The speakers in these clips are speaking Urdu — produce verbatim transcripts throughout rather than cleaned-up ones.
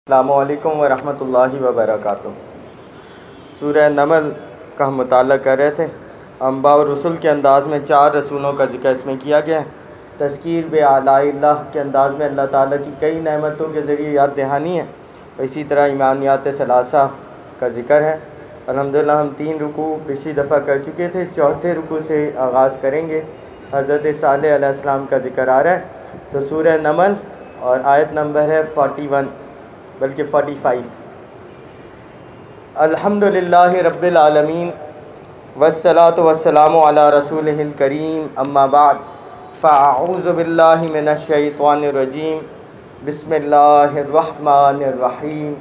السلام علیکم ورحمۃ اللہ وبرکاتہ۔ سورہ نمل کا ہم مطالعہ کر رہے تھے۔ انباء اور رسل کے انداز میں چار رسولوں کا ذکر اس میں کیا گیا ہے۔ تذکیر بے آلاء اللہ کے انداز میں اللہ تعالیٰ کی کئی نعمتوں کے ذریعے یاد دہانی ہے۔ اسی طرح ایمانیات ثلاثہ کا ذکر ہے۔ الحمدللہ ہم تین رکوع پچھلی دفعہ کر چکے تھے، چوتھے رکوع سے آغاز کریں گے۔ حضرت صالح علیہ السلام کا ذکر آ رہا ہے۔ تو سورہ نمل اور آیت نمبر ہے فورٹی ون بلکہ فورٹی فائیو۔ الحمد للہ رب العالمین والصلاة والسلام علی رسولہ الکریم، اما بعد فاعوذ باللہ من الشیطان الرجیم، بسم اللہ الرحمن الرحیم۔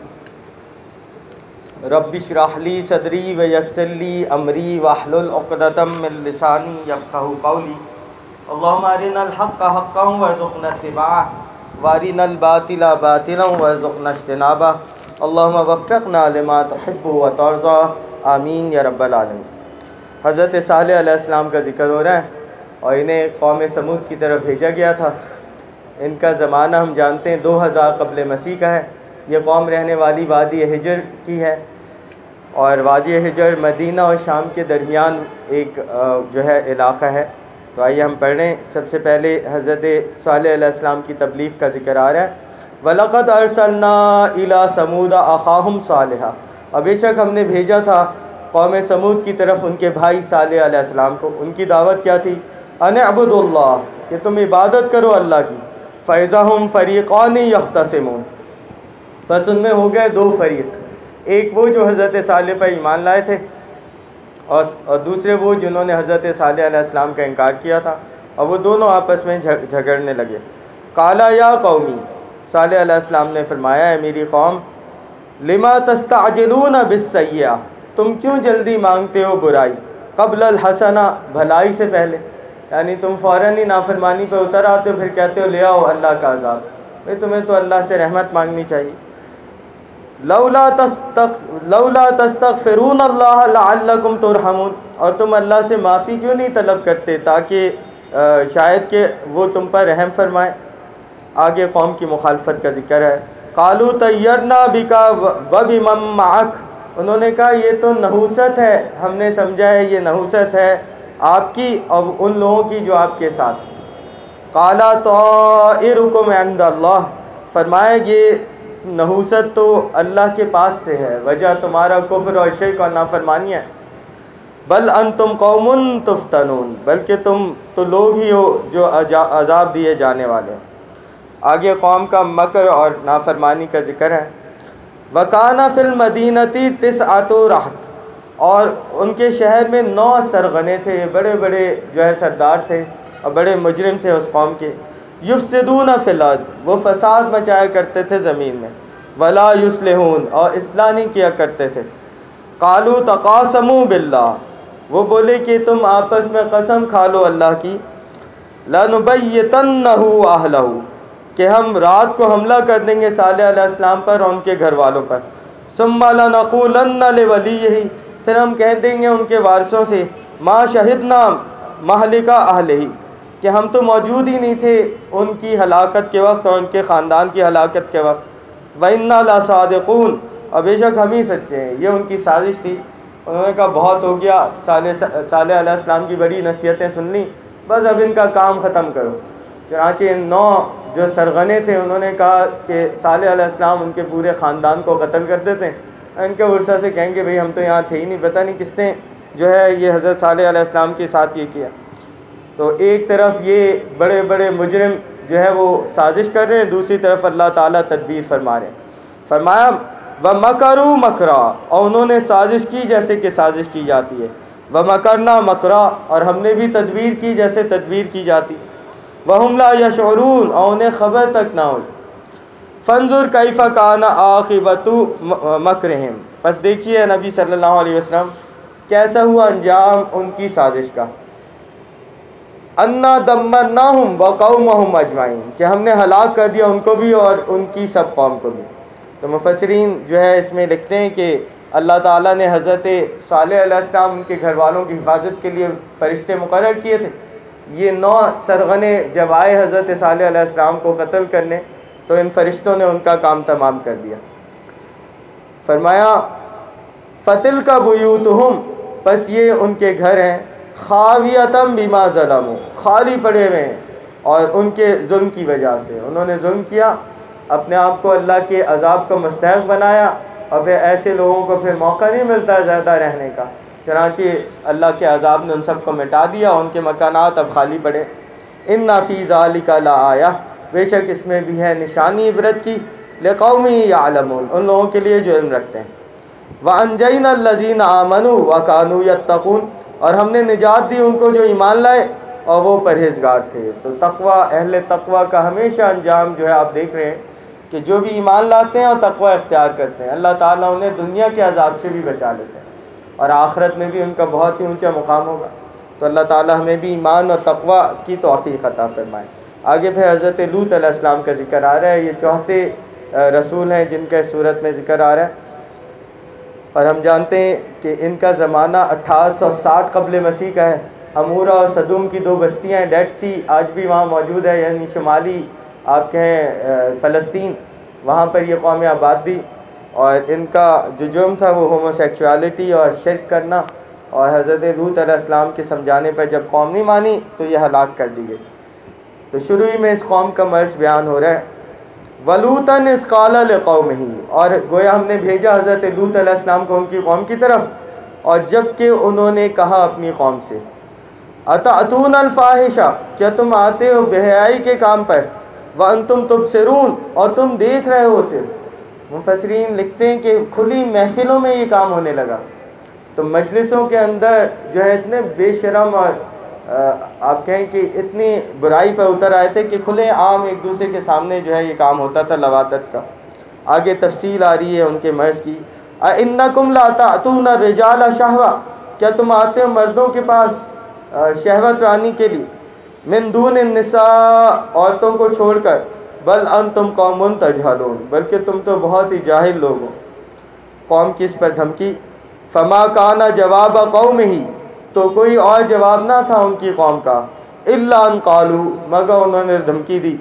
رب اشرح لی صدری ویسر لی امری واحلل عقدۃ من لسانی یفقہوا قولی۔ اللہم ارنا الحق حقا وارزقنا اتباعہ وارنا الباطل باطلا وارزقنا اجتنابہ۔ اللہم وفقنا لما تحب وترضى، آمین یا رب العالمین۔ حضرت صالح علیہ السلام کا ذکر ہو رہا ہے اور انہیں قوم سمود کی طرف بھیجا گیا تھا۔ ان کا زمانہ ہم جانتے ہیں دو ہزار قبل مسیح کا ہے۔ یہ قوم رہنے والی وادی حجر کی ہے، اور وادی حجر مدینہ اور شام کے درمیان ایک جو ہے علاقہ ہے۔ تو آئیے ہم پڑھ لیں۔ سب سے پہلے حضرت صالح علیہ السلام کی تبلیغ کا ذکر آ رہا ہے۔ وَلَقَدْ أَرْسَلْنَا إِلَىٰ ثَمُودَ أَخَاهُمْ صَالِحًا، اور بے شک ہم نے بھیجا تھا قوم سمود کی طرف ان کے بھائی صالح علیہ السلام کو۔ ان کی دعوت کیا تھی؟ أَنِ اعْبُدُوا اللَّهَ، کہ تم عبادت کرو اللہ کی۔ فَإِذَا هُمْ فَرِيقَانِ يَخْتَصِمُونَ، بس ان میں ہو گئے دو فریق، ایک وہ جو حضرت صالح پر ایمان لائے تھے، اور دوسرے وہ جنہوں نے حضرت صالح علیہ السلام کا انکار کیا تھا، اور وہ دونوں آپس میں جھگڑنے لگے۔ قَالَ يَا قَوْمِ، صالح علیہ السلام نے فرمایا ہے میری قوم، لِمَا تَسْتَعْجِلُونَ بِالسَّيِّئَةِ، تم کیوں جلدی مانگتے ہو برائی، قبل الحسنہ، بھلائی سے پہلے، یعنی تم فوراً ہی نافرمانی پہ اتر آتے ہو، پھر کہتے ہو لے آؤ اللہ کا عذاب۔ بھئی تمہیں تو اللہ سے رحمت مانگنی چاہیے۔ لولا تستغ لولا تستغفرون اللہ لعلکم ترحمون، اور تم اللہ سے معافی کیوں نہیں طلب کرتے تاکہ شاید کہ وہ تم پر رحم فرمائے۔ آگے قوم کی مخالفت کا ذکر ہے۔ قالوا طیرنا بک وبمن معک، انہوں نے کہا یہ تو نحوست ہے، ہم نے سمجھا ہے یہ نحوست ہے آپ کی اور ان لوگوں کی جو آپ کے ساتھ۔ قال طائرکم عند اللہ، فرمایا یہ نحوست تو اللہ کے پاس سے ہے، وجہ تمہارا کفر اور شرک اور نافرمانی ہے۔ بل انتم قوم تفتنون، بلکہ تم تو لوگ ہی ہو جو عذاب دیے جانے والے ہیں۔ آگے قوم کا مکر اور نافرمانی کا ذکر ہے۔ وَكَانَ فِي الْمَدِينَةِ تِسْعَةُ رَهْطٍ، اور ان کے شہر میں نو سرغنے تھے، بڑے بڑے جو ہے سردار تھے اور بڑے مجرم تھے اس قوم کے۔ یفسدون فی الارض، وہ فساد مچایا کرتے تھے زمین میں۔ ولا یصلحون، اور اصلاح نہیں کیا کرتے تھے۔ قالوا تقاسموا باللہ، وہ بولے کہ تم آپس میں قسم کھا لو اللہ کی، لنبیتنہ اہلہ، کہ ہم رات کو حملہ کر دیں گے صالح علیہ السلام پر اور ان کے گھر والوں پر۔ ثم لنقولن لولیہ، پھر ہم کہہ دیں گے ان کے وارثوں سے، ما شہدنا مہلک اہلہ، کہ ہم تو موجود ہی نہیں تھے ان کی ہلاکت کے وقت اور ان کے خاندان کی ہلاکت کے وقت۔ وَإِنَّا لَصَادِقُونَ، اور بے شک ہم ہی سچے ہیں۔ یہ ان کی سازش تھی۔ انہوں نے کہا بہت ہو گیا، صالح صالح علیہ السلام کی بڑی نصیحتیں سن لی، بس اب ان کا کام ختم کرو۔ چنانچہ ان نو جو سرغنے تھے انہوں نے کہا کہ صالح علیہ السلام ان کے پورے خاندان کو قتل کر دیتے ہیں۔ ان کے ورثہ سے کہیں گے بھئی ہم تو یہاں تھے ہی نہیں، پتہ نہیں کس نے جو ہے یہ حضرت صالح علیہ السلام کے ساتھ یہ کیا۔ تو ایک طرف یہ بڑے بڑے مجرم جو ہے وہ سازش کر رہے ہیں، دوسری طرف اللہ تعالیٰ تدبیر فرما رہے ہیں۔ فرمایا وَمَكَرُوا مَكْرًا، اور انہوں نے سازش کی جیسے کہ سازش کی جاتی ہے۔ وَمَكَرْنَا مَكْرًا، اور ہم نے بھی تدبیر کی جیسے تدبیر کی جاتی ہے۔ وَهُمْ لَا يَشْعُرُونَ، اور انہیں خبر تک نہ ہوئی۔ فَانظُرْ كَيْفَ كَانَ عَاقِبَةُ مَكْرِهِمْ، بس دیکھیے نبی صلی اللہ علیہ وسلم کیسا ہوا انجام ان کی سازش کا۔ اَنَّا دَمَّرْنَاهُمْ وَقَوْمَهُمْ أَجْمَعِينَ، کہ ہم نے ہلاک کر دیا ان کو بھی اور ان کی سب قوم کو بھی۔ تو مفسرین جو ہے اس میں لکھتے ہیں کہ اللہ تعالیٰ نے حضرت صالح علیہ السلام ان کے گھر والوں کی حفاظت کے لیے فرشتے مقرر کیے تھے۔ یہ نو سرغنے جب آئے حضرت صالح علیہ السلام کو قتل کرنے تو ان فرشتوں نے ان کا کام تمام کر دیا۔ فرمایا فتل کا بیوتہم، بس یہ ان کے گھر ہیں، خاویتم بما ظلموا، خالی پڑے ہوئے ہیں، اور ان کے ظلم کی وجہ سے انہوں نے ظلم کیا، اپنے آپ کو اللہ کے عذاب کا مستحق بنایا، اور پھر ایسے لوگوں کو پھر موقع نہیں ملتا زیادہ رہنے کا، چنانچہ اللہ کے عذاب نے ان سب کو مٹا دیا، ان کے مکانات اب خالی پڑے۔ ان فی ذالک لآیہ، بے شک اس میں بھی ہے نشانی عبرت کی، لقوم یعلمون، ان لوگوں کے لیے جو علم رکھتے ہیں۔ وَأَنْجَيْنَا الَّذِينَ آمَنُوا وَكَانُوا يَتَّقُونَ، اور ہم نے نجات دی ان کو جو ایمان لائے اور وہ پرہیزگار تھے۔ تو تقوی، اہل تقوی کا ہمیشہ انجام جو ہے آپ دیکھ رہے ہیں کہ جو بھی ایمان لاتے ہیں اور تقوی اختیار کرتے ہیں، اللہ تعالیٰ انہیں دنیا کے عذاب سے بھی بچا لیتے ہیں، اور آخرت میں بھی ان کا بہت ہی اونچا مقام ہوگا۔ تو اللہ تعالیٰ ہمیں بھی ایمان اور تقوی کی توفیق عطا فرمائے۔ آگے پھر حضرت لوط علیہ السلام کا ذکر آ رہا ہے، یہ چوتھے رسول ہیں جن کا اس صورت میں ذکر آ رہا ہے، اور ہم جانتے ہیں کہ ان کا زمانہ اٹھارہ سو ساٹھ قبل مسیح کا ہے۔ امورا اور صدوم کی دو بستیاں ہیں، ڈیڈ سی آج بھی وہاں موجود ہے، یعنی شمالی آپ کہیں فلسطین، وہاں پر یہ قوم آباد تھی، اور ان کا جو جرم تھا وہ ہومو سیکچوالٹی اور شرک کرنا، اور حضرت لوط علیہ السلام کے سمجھانے پر جب قوم نہیں مانی تو یہ ہلاک کر دی گئی۔ تو شروع ہی میں اس قوم کا مرض بیان ہو رہا ہے۔ وَلُوطًا إِذْ قَالَ لِقَوْمِهِ، اور گویا ہم نے بھیجا حضرت لوط علیہ السلام کو ان کی قوم کی طرف، اور جب کہ انہوں نے کہا اپنی قوم سے، أَتَأْتُونَ الْفَاحِشَةَ، کیا تم آتے ہو بے حیائی کے کام پر، وَأَنْتُمْ تُبْصِرُونَ، اور تم دیکھ رہے ہوتے ہو۔ مفسرین لکھتے ہیں کہ کھلی محفلوں میں یہ کام ہونے لگا، تو مجلسوں کے اندر جو ہے اتنے بے شرم اور آپ کہیں کہ اتنی برائی پر اتر آئے تھے کہ کھلے عام ایک دوسرے کے سامنے جو ہے یہ کام ہوتا تھا لواطت کا۔ آگے تفصیل آ رہی ہے ان کے مرض کی۔ اَإِنَّكُمْ لَا تَأْتُونَ الرِّجَالَ شَهْوَةً، کیا تم آتے ہو مردوں کے پاس شہوت رانی کے لیے، مِن دُونِ النِّسَاء، عورتوں کو چھوڑ کر، بل انتم قوم تجہلون، بلکہ تم تو بہت ہی جاہل لوگ ہو۔ قوم کی اس پر دھمکی، فما کان جواب قومہ، تو کوئی اور جواب نہ تھا ان کی قوم کا، الا ان قالوا، مگر انہوں نے دھمکی دی،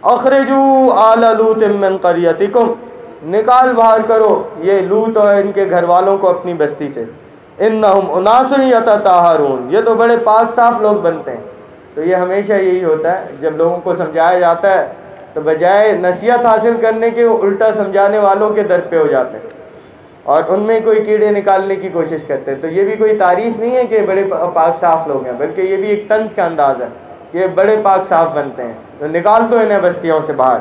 اخرجوا آل لوط من قریتکم، نکال باہر کرو یہ لوط اور ان کے گھر والوں کو اپنی بستی سے، انہم اناس یتطہرون، یہ تو بڑے پاک صاف لوگ بنتے ہیں۔ تو یہ ہمیشہ یہی ہوتا ہے، جب لوگوں کو سمجھایا جاتا ہے تو بجائے نصیحت حاصل کرنے کے وہ الٹا سمجھانے والوں کے در پہ ہو جاتے ہیں، اور ان میں کوئی کیڑے نکالنے کی کوشش کرتے ہیں۔ تو یہ بھی کوئی تعریف نہیں ہے کہ بڑے پاک صاف لوگ ہیں، بلکہ یہ بھی ایک طنز کا انداز ہے کہ یہ بڑے پاک صاف بنتے ہیں، تو نکال دو انہیں بستیوں سے باہر۔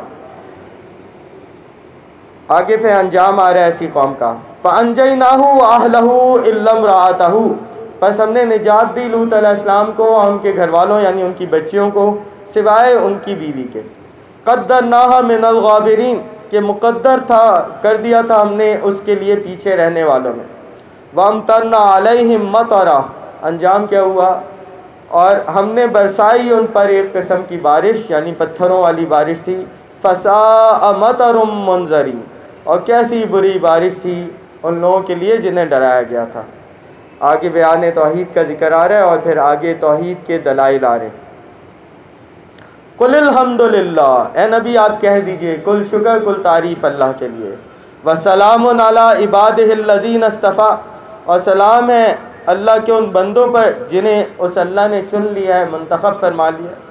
آگے پھر انجام آ رہا ہے ایسی قوم کا، فَأَنْجَيْنَاهُ وَأَهْلَهُ إِلَّا امْرَأَتَهُ، پس ہم نے نجات دی لوط علیہ السلام کو اور ان کے گھر والوں یعنی ان کی بچیوں کو، سوائے ان کی بیوی کے، قَدَّرْنَاهَا مِنَ الْغَابِرِينَ، کہ مقدر تھا، کر دیا تھا ہم نے اس کے لیے پیچھے رہنے والوں میں۔ وَأَمْطَرْنَا عَلَيْهِمْ مَطَرًا، انجام کیا ہوا، اور ہم نے برسائی ان پر ایک قسم کی بارش، یعنی پتھروں والی بارش تھی، فَسَاءَ مَطَرُ الْمُنذَرِينَ، اور کیسی بری بارش تھی ان لوگوں کے لیے جنہیں ڈرایا گیا تھا۔ آگے بیان توحید کا ذکر آ رہا ہے، اور پھر آگے توحید کے دلائل آ رہے ہیں۔ قل الحمد للہ، اے نبی آپ کہہ دیجئے کل شکر کل تعریف اللہ کے لیے، وسلام علی عبادہ الذین اصطفیٰ، اور سلام ہے اللہ کے ان بندوں پر جنہیں اس اللہ نے چن لیا ہے، منتخب فرما لیا ہے۔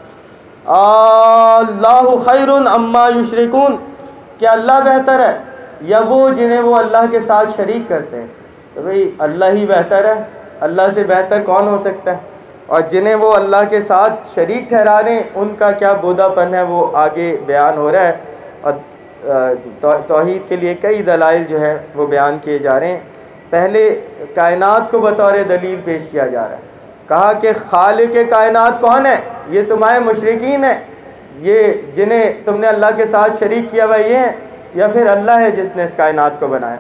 اللہ خیر اما یشرکون، کیا اللہ بہتر ہے یا وہ جنہیں وہ اللہ کے ساتھ شریک کرتے ہیں؟ تو بھئی اللہ ہی بہتر ہے، اللہ سے بہتر کون ہو سکتا ہے؟ اور جنہیں وہ اللہ کے ساتھ شریک ٹھہرا رہے ہیں ان کا کیا بودا پن ہے، وہ آگے بیان ہو رہا ہے، اور توحید کے لیے کئی دلائل جو ہے وہ بیان کیے جا رہے ہیں۔ پہلے کائنات کو بطور دلیل پیش کیا جا رہا ہے، کہا کہ خالق کائنات کون ہے؟ یہ تمہارے مشرکین ہیں، یہ جنہیں تم نے اللہ کے ساتھ شریک کیا ہوا یہ ہیں، یا پھر اللہ ہے جس نے اس کائنات کو بنایا۔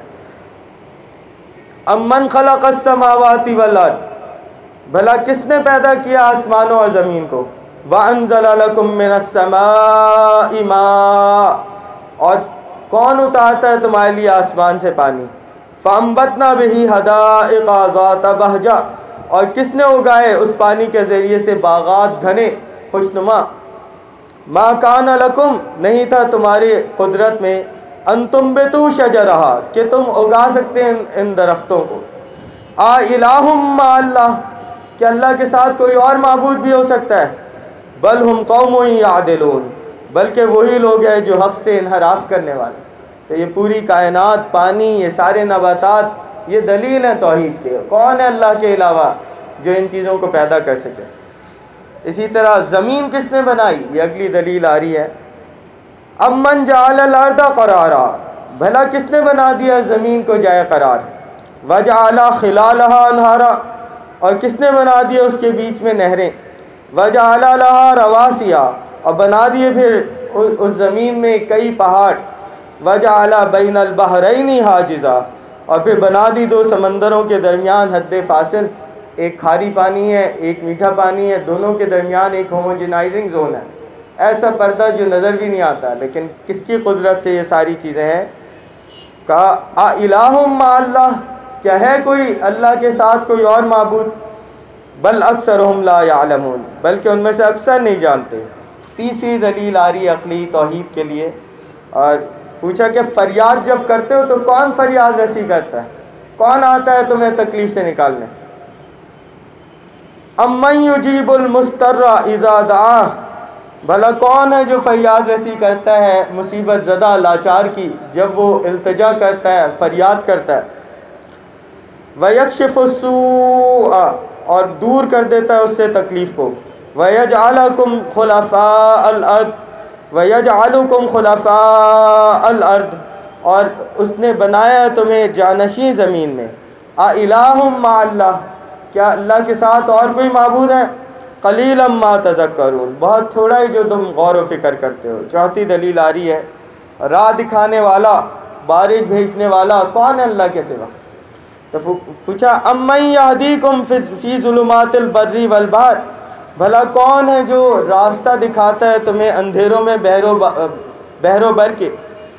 امن خلق السماوات والارض، بھلا کس نے پیدا کیا آسمانوں اور زمین کو؟ وانزل لکم من السماء ماء، اور کون اتارتا ہے تمہارے لیے آسمان سے پانی؟ فانبتنا به حدائق ذات بہجہ، اور کس نے اگائے اس پانی کے ذریعے سے باغات گھنے خوشنما۔ ما کان لکم، نہیں تھا تمہاری قدرت میں، انتم بتو شجرہا کہ تم اگا سکتے ہیں ان درختوں کو. آ الہ مع اللہ کہ اللہ کے ساتھ کوئی اور معبود بھی ہو سکتا ہے. بل ہم قوم یعدلون بلکہ وہی لوگ ہیں جو حق سے انحراف کرنے والے. تو یہ پوری کائنات، پانی، یہ سارے نباتات، یہ دلیل ہیں توحید کے. کون ہے اللہ کے علاوہ جو ان چیزوں کو پیدا کر سکے؟ اسی طرح زمین کس نے بنائی؟ یہ اگلی دلیل آ رہی ہے. امن جعل الارض قرارا بھلا کس نے بنا دیا زمین کو جائے قرار. وجعل خلالها انہارا اور کس نے بنا دیا اس کے بیچ میں نہریں. وجعل لها رواسیا اور بنا دیے پھر اس زمین میں کئی پہاڑ. وجعل بین البحرین حاجزا اور پھر بنا دی دو سمندروں کے درمیان حد فاصل. ایک کھاری پانی ہے، ایک میٹھا پانی ہے، دونوں کے درمیان ایک ہوموجنائزنگ زون ہے. ایسا پردہ جو نظر بھی نہیں آتا، لیکن کس کی قدرت سے یہ ساری چیزیں ہیں. کہا الہ مع اللہ کیا ہے کوئی اللہ کے ساتھ کوئی اور معبود؟ بل اکثرہم لا یعلمون بلکہ ان میں سے اکثر نہیں جانتے. تیسری دلیل آ رہی ہے عقلی توحید کے لیے. اور پوچھا کہ فریاد جب کرتے ہو تو کون فریاد رسی کرتا ہے؟ کون آتا ہے تمہیں تکلیف سے نکالنے؟ امن یجیب المضطر اذا دعاہ بھلا کون ہے جو فریاد رسی کرتا ہے مصیبت زدہ لاچار کی جب وہ التجا کرتا ہے، فریاد کرتا ہے. وَيَكْشِفُ السُّوءَ اور دور کر دیتا ہے اس سے تکلیف کو. وَيَجْعَلَكُمْ خُلَفَاءَ الْأَرْضِ وَيَجْعَلُكُمْ خُلَفَاءَ الْأَرْضِ اور اس نے بنایا ہے تمہیں جانشین زمین میں. اَإِلَٰهٌ مَّعَ اللَّهِ کیا اللہ کے ساتھ اور کوئی معبود ہے؟ قلیلا ما تذکرون بہت تھوڑا ہی جو تم غور و فکر کرتے ہو. چوتھی دلیل آ رہی ہے راہ دکھانے والا، بارش بھیجنے والا کون ہے اللہ کے سوا؟ تو پوچھا امن یہدیکم فی ظلمات البر والبحر بھلا کون ہے جو راستہ دکھاتا ہے تمہیں اندھیروں میں بحر و بر کے.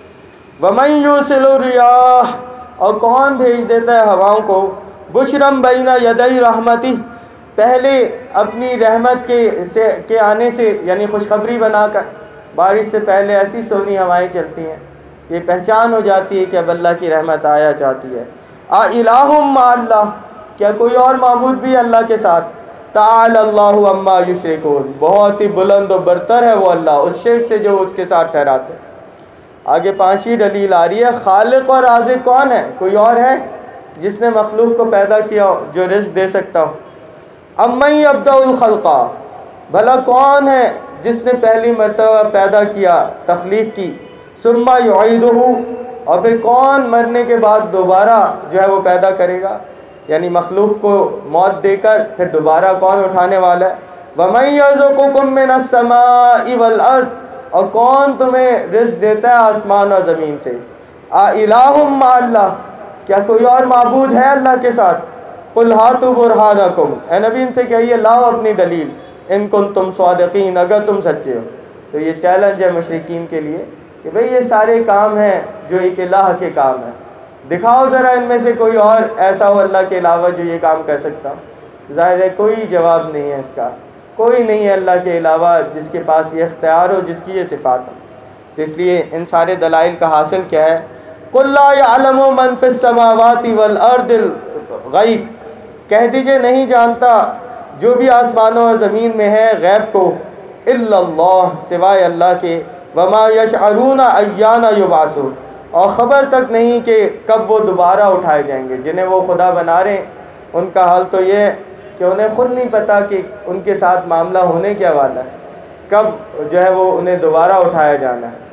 ومن یرسل الریاح اور کون بھیج دیتا ہے ہواؤں کو. بشرم بین یدی رحمتہ پہلے اپنی رحمت کے سے کے آنے سے یعنی خوشخبری بنا کر. بارش سے پہلے ایسی سونی ہوائیں چلتی ہیں کہ پہچان ہو جاتی ہے کہ اب اللہ کی رحمت آیا چاہتی ہے. اِلٰہٌ مع اللہ کیا کوئی اور معبود بھی اللہ کے ساتھ؟ تعالی اللہ عما یشرکون بہت ہی بلند و برتر ہے وہ اللہ اس شرک سے جو اس کے ساتھ ٹھہراتے. آگے پانچویں دلیل آ رہی ہے خالق اور رازق کون ہے؟ کوئی اور ہے جس نے مخلوق کو پیدا کیا ہو، جو رزق دے سکتا ہو. امن یبدأ الخلق بھلا کون ہے جس نے پہلی مرتبہ پیدا کیا، تخلیق کی. ثم یعیدہ اور پھر کون مرنے کے بعد دوبارہ جو ہے وہ پیدا کرے گا، یعنی مخلوق کو موت دے کر پھر دوبارہ کون اٹھانے والا ہے. وَمَن يَرْزُقُكُم مِّنَ السَّمَاءِ وَالْأَرْضِ اور کون تمہیں رزق دیتا ہے آسمان اور زمین سے. اِلٰہٌ مع اللہ کیا کوئی اور معبود ہے اللہ کے ساتھ؟ قُلْ هَاتُوا بُرْهَانَكُمْ اے نبی ان سے کہیے لاؤ اپنی دلیل ان کنتم صادقین اگر تم سچے ہو. تو یہ چیلنج ہے مشرکین کے لیے کہ بھئی یہ سارے کام ہیں جو ایک الہ کے کام ہیں، دکھاؤ ذرا ان میں سے کوئی اور ایسا ہو اللہ کے علاوہ جو یہ کام کر سکتا ہو. ظاہر ہے کوئی جواب نہیں ہے اس کا. کوئی نہیں ہے اللہ کے علاوہ جس کے پاس یہ اختیار ہو، جس کی یہ صفات ہو. تو اس لیے ان سارے دلائل کا حاصل کیا ہے؟ قُلْ لَا يَعْلَمُ مَنْ فِي السَّمَاوَاتِ وَالْأَرْضِ الْغَيْبَ کہہ دیجئے نہیں جانتا جو بھی آسمانوں اور زمین میں ہے غیب کو. الا اللہ سوائے اللہ کے. وما یشعرون ایان یبعثون اور خبر تک نہیں کہ کب وہ دوبارہ اٹھائے جائیں گے. جنہیں وہ خدا بنا رہے ہیں ان کا حال تو یہ ہے کہ انہیں خود نہیں پتہ کہ ان کے ساتھ معاملہ ہونے کیا والا ہے، کب جو ہے وہ انہیں دوبارہ اٹھایا جانا ہے.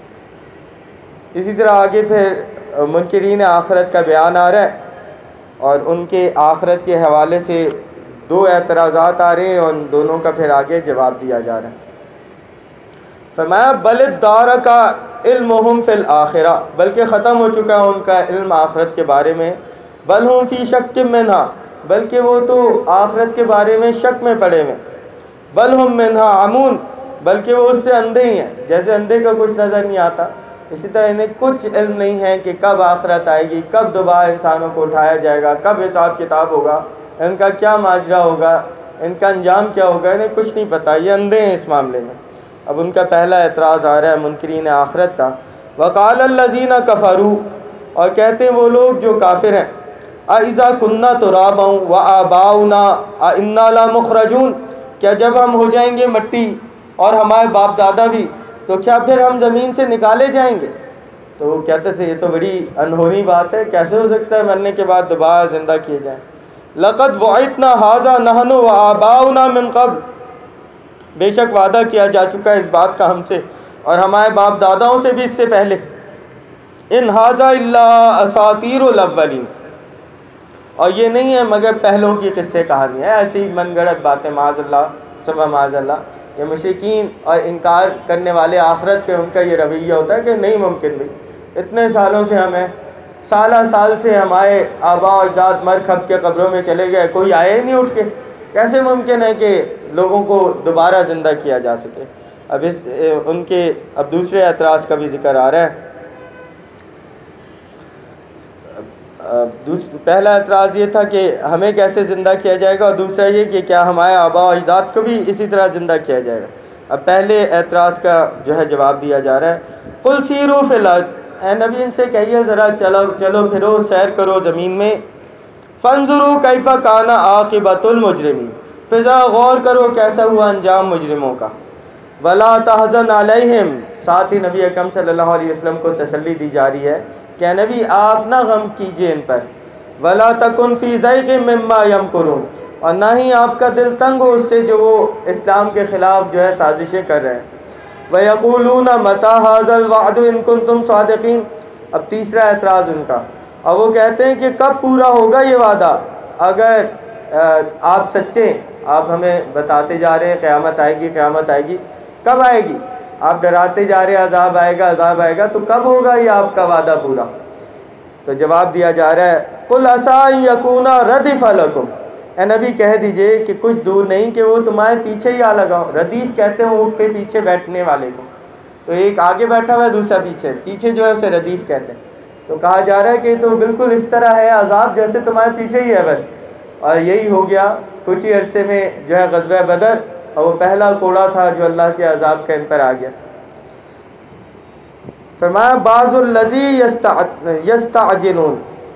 اسی طرح آگے پھر منکرین آخرت کا بیان آ رہا ہے اور ان کے آخرت کے حوالے سے دو اعتراضات آ رہے ہیں اور ان دونوں کا پھر آگے جواب دیا جا رہا ہے. فرمایا بل ادارک علمہم فی الآخرہ بلکہ ختم ہو چکا ہے ان کا علم آخرت کے بارے میں. بل ہم فی شک منہا بلکہ وہ تو آخرت کے بارے میں شک میں پڑے ہوئے. بل ہم منہا عمون بلکہ وہ اس سے اندھے ہی ہیں. جیسے اندھے کا کچھ نظر نہیں آتا اسی طرح انہیں کچھ علم نہیں ہے کہ کب آخرت آئے گی، کب دوبارہ انسانوں کو اٹھایا جائے گا، کب حساب کتاب ہوگا، ان کا کیا ماجرا ہوگا، ان کا انجام کیا ہوگا. انہیں کچھ نہیں پتہ، یہ اندھے ہیں اس معاملے میں. اب ان کا پہلا اعتراض آ رہا ہے منکرین آخرت کا وقال الذین کفروا، اور کہتے ہیں وہ لوگ جو کافر ہیں، اذا کننا ترابا وآباؤنا انا لمخرجون، کیا جب ہم ہو جائیں گے مٹی اور ہمارے باپ دادا بھی، تو کیا پھر ہم زمین سے نکالے جائیں گے؟ تو وہ کہتے تھے یہ تو بڑی انہونی بات ہے، کیسے ہو سکتا ہے مرنے کے بعد دوبارہ زندہ کیے جائیں؟ لقد وعدنا ھذا نحن وآباؤنا من قبل، بے شک وعدہ کیا جا چکا ہے اس بات کا ہم سے اور ہمارے باپ داداؤں سے بھی اس سے پہلے، ان ھذا الا اساطیر الاولین، اور یہ نہیں ہے مگر پہلوں کی قصے کہانی ہے، ایسی من گڑت باتیں، معاذ اللہ ثم معاذ اللہ۔ یہ مشرکین اور انکار کرنے والے آخرت پہ ان کا یہ رویہ ہوتا ہے کہ نہیں ممکن بھائی، اتنے سالوں سے ہمیں، سالہ سال سے ہمارے آبا و اجداد مر کھپ کے قبروں میں چلے گئے، کوئی آئے ہی نہیں اٹھ کے، کیسے ممکن ہے کہ لوگوں کو دوبارہ زندہ کیا جا سکے؟ اب اس ان کے اب دوسرے اعتراض کا بھی ذکر آ رہا ہے۔ پہلا اعتراض یہ تھا کہ ہمیں کیسے زندہ کیا جائے گا، اور دوسرا یہ کہ کیا ہمارے آبا و اجداد کو بھی اسی طرح زندہ کیا جائے گا۔ اب پہلے اعتراض کا جو ہے جواب دیا جا رہا ہے، قل سیروا فی الارض، اے نبی ان سے کہیے ذرا چلو چلو پھرو سیر کرو زمین میں، فانظروا کیف کان عاقبۃ المجرمین، پھر ذرا غور کرو کیسا ہوا انجام مجرموں کا، ولا تحزن علیہم، ساتھ ہی نبی اکرم صلی اللہ علیہ وسلم کو تسلی دی جا رہی ہے کہ نبی آپ نہ غم کیجئے ان پر، ولا تکن فی ضیق مما یمکرون، اور نہ ہی آپ کا دل تنگ ہو اس سے جو وہ اسلام کے خلاف جو ہے سازشیں کر رہے ہیں، وَيَقُولُونَ مَتَى هَذَا الْوَعْدُ إِن كُنتُمْ صَادِقِينَ، اب تیسرا اعتراض ان کا، اور وہ کہتے ہیں کہ کب پورا ہوگا یہ وعدہ اگر آپ سچے، آپ ہمیں بتاتے جا رہے ہیں قیامت آئے گی قیامت آئے گی، کب آئے گی؟ آپ ڈراتے جا رہے ہیں عذاب آئے گا عذاب آئے گا، تو کب ہوگا یہ آپ کا وعدہ پورا؟ تو جواب دیا جا رہا ہے، قُلْ عَسَىٰ أَن يَكُونَ رَدِفَ لَكُمْ، اے نبی کہہ دیجئے کہ کچھ دور نہیں کہ وہ تمہارے پیچھے ہی آ لگا ہو۔ ردیف کہتے ہیں اونٹ پہ پیچھے بیٹھنے والے کو، تو ایک آگے بیٹھا ہوا ہے دوسرا پیچھے، پیچھے جو ہے اسے ردیف کہتے ہیں۔ تو کہا جا رہا ہے کہ تو بالکل اس طرح ہے عذاب جیسے تمہارے پیچھے ہی ہے بس، اور یہی ہو گیا کچھ ہی عرصے میں جو ہے غزوہ بدر، اور وہ پہلا کوڑا تھا جو اللہ کے عذاب کا ان پر آ گیا۔ فرمایا بعض الذی یستعجلون،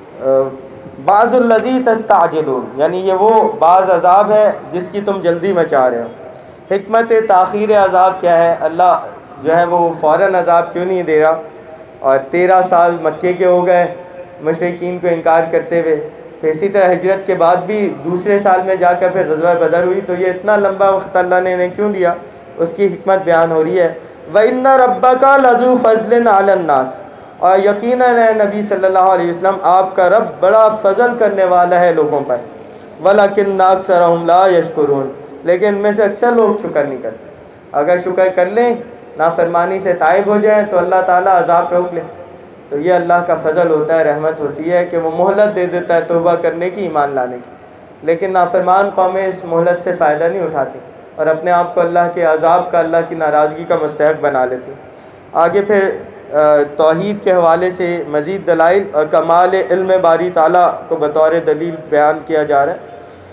بعض الذی تستعجلون، یعنی یہ وہ بعض عذاب ہے جس کی تم جلدی مچا رہے ہو۔ حکمت تاخیر عذاب کیا ہے؟ اللہ جو ہے وہ فوراً عذاب کیوں نہیں دے رہا؟ اور تیرہ سال مکے کے ہو گئے مشرکین کو انکار کرتے ہوئے، پھر اسی طرح ہجرت کے بعد بھی دوسرے سال میں جا کر پھر غزوہ بدر ہوئی، تو یہ اتنا لمبا وقت اللہ نے انہیں کیوں دیا؟ اس کی حکمت بیان ہو رہی ہے۔ وَإِنَّ رَبَّكَ لَذُو فَضْلٍ عَلَى النَّاسِ، اور یقیناً اے نبی صلی اللہ علیہ وسلم آپ کا رب بڑا فضل کرنے والا ہے لوگوں پر، وَلَكِنَّ أَكْثَرَهُمْ لَا يَشْكُرُونَ، لیکن ان میں سے اکثر لوگ شکر نہیں کرتے۔ اگر شکر کر لیں، نافرمانی سے تائب ہو جائیں تو اللہ تعالیٰ عذاب روک لے، تو یہ اللہ کا فضل ہوتا ہے، رحمت ہوتی ہے کہ وہ مہلت دے دیتا ہے توبہ کرنے کی، ایمان لانے کی، لیکن نافرمان قومیں اس مہلت سے فائدہ نہیں اٹھاتی اور اپنے آپ کو اللہ کے عذاب کا، اللہ کی ناراضگی کا مستحق بنا لیتی۔ آگے پھر توحید کے حوالے سے مزید دلائل اور کمال علم باری تعالیٰ کو بطور دلیل بیان کیا جا رہا ہے۔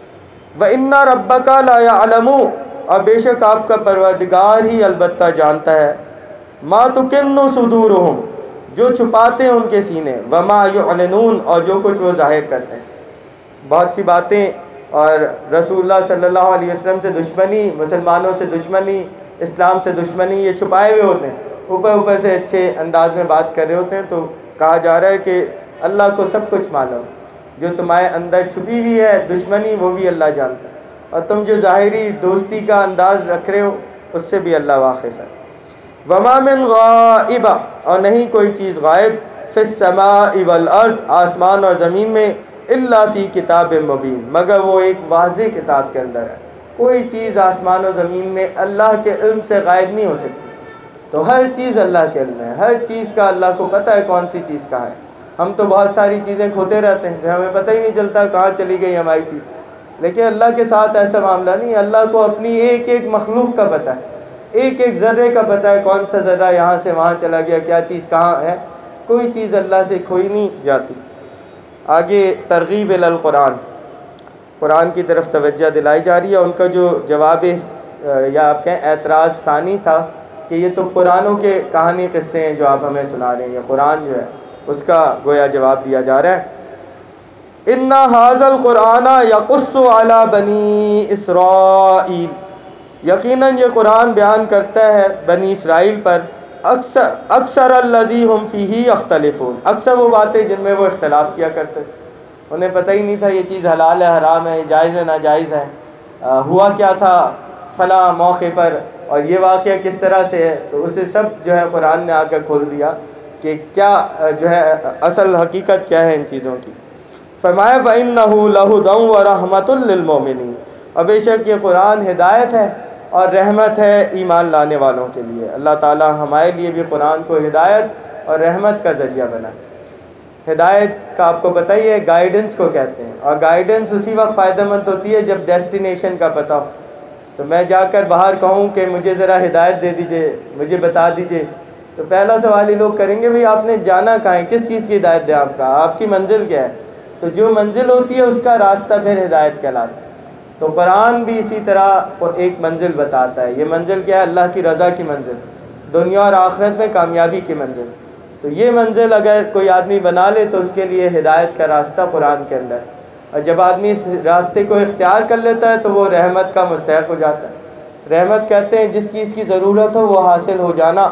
وَإِنَّ رَبَّكَ لَا يَعْلَمُ، اور بے شک آپ کا پروردگار ہی البتہ جانتا ہے، مَا تُكِنُّ صُدُورُهُمْ، جو چھپاتے ہیں ان کے سینے، وَمَا يُعْلِنُونَ، اور جو کچھ وہ ظاہر کرتے ہیں۔ بہت سی باتیں اور رسول اللہ صلی اللہ علیہ وسلم سے دشمنی، مسلمانوں سے دشمنی، اسلام سے دشمنی، یہ چھپائے ہوئے ہوتے ہیں، اوپر اوپر سے اچھے انداز میں بات کر رہے ہوتے ہیں۔ تو کہا جا رہا ہے کہ اللہ کو سب کچھ معلوم، جو تمہارے اندر چھپی ہوئی ہے دشمنی وہ بھی اللہ جانتا ہے، اور تم جو ظاہری دوستی کا انداز رکھ رہے ہو اس سے بھی اللہ واقف ہے۔ وَمَا مِنْ غَائِبَةٍ، اور نہیں کوئی چیز غائب، فِي السَّمَاءِ وَالْأَرْضِ، آسمان اور زمین میں، إِلَّا فِي كِتَابٍ مُبِينٍ، مگر وہ ایک واضح کتاب کے اندر ہے۔ کوئی چیز آسمان و زمین میں اللہ کے علم سے غائب نہیں ہو سکتی، تو ہر چیز اللہ کے علم ہے، ہر چیز کا اللہ کو پتہ ہے کون سی چیز کہاں ہے۔ ہم تو بہت ساری چیزیں کھوتے رہتے ہیں، پھر ہمیں پتہ ہی نہیں چلتا کہاں چلی گئی ہماری چیز، لیکن اللہ کے ساتھ ایسا معاملہ نہیں، اللہ کو اپنی ایک ایک مخلوق کا پتہ ہے، ایک ایک ذرے کا پتہ ہے، کون سا ذرہ یہاں سے وہاں چلا گیا، کیا چیز کہاں ہے، کوئی چیز اللہ سے کھوئی نہیں جاتی۔ آگے ترغیب الی القرآن، قرآن کی طرف توجہ دلائی جا رہی ہے۔ ان کا جو جواب یا آپ کہیں اعتراض ثانی تھا کہ یہ تو قرآنوں کے کہانی قصے ہیں جو آپ ہمیں سنا رہے ہیں، یہ قرآن جو ہے اس کا گویا جواب دیا جا رہا ہے۔ ان ھذا القرآن یقص علی بنی اسرائیل، یقیناً یہ قرآن بیان کرتا ہے بنی اسرائیل پر اکثر اکثر الذی ہم فیہ یختلفون، اکثر وہ باتیں جن میں وہ اختلاف کیا کرتے، انہیں پتہ ہی نہیں تھا یہ چیز حلال ہے حرام ہے، جائز ہے ناجائز ہے، ہوا کیا تھا فلاں موقع پر اور یہ واقعہ کس طرح سے ہے، تو اسے سب جو ہے قرآن نے آ کر کھول دیا کہ کیا جو ہے اصل حقیقت کیا ہے ان چیزوں کی۔ فرمایا فَإِنَّهُ لَهُدًى وَرَحْمَةٌ لِّلْمُؤْمِنِينَ، اور بے شک یہ قرآن ہدایت ہے اور رحمت ہے ایمان لانے والوں کے لیے۔ اللہ تعالی ہمارے لیے بھی قرآن کو ہدایت اور رحمت کا ذریعہ بنائے۔ ہدایت کا آپ کو پتہ ہی ہے گائیڈنس کو کہتے ہیں، اور گائیڈنس اسی وقت فائدہ مند ہوتی ہے جب ڈیسٹینیشن کا پتہ ہو۔ تو میں جا کر باہر کہوں کہ مجھے ذرا ہدایت دے دیجئے، مجھے بتا دیجئے، تو پہلا سوال ہی لوگ کریں گے بھئی آپ نے جانا کہاں ہے، کس چیز کی ہدایت دے آپ کا، آپ کی منزل کیا ہے؟ تو جو منزل ہوتی ہے اس کا راستہ پھر ہدایت کہلاتا ہے۔ تو قرآن بھی اسی طرح ایک منزل بتاتا ہے۔ یہ منزل کیا ہے؟ اللہ کی رضا کی منزل، دنیا اور آخرت میں کامیابی کی منزل۔ تو یہ منزل اگر کوئی آدمی بنا لے تو اس کے لیے ہدایت کا راستہ قرآن کے اندر، اور جب آدمی اس راستے کو اختیار کر لیتا ہے تو وہ رحمت کا مستحق ہو جاتا ہے۔ رحمت کہتے ہیں جس چیز کی ضرورت ہو وہ حاصل ہو جانا۔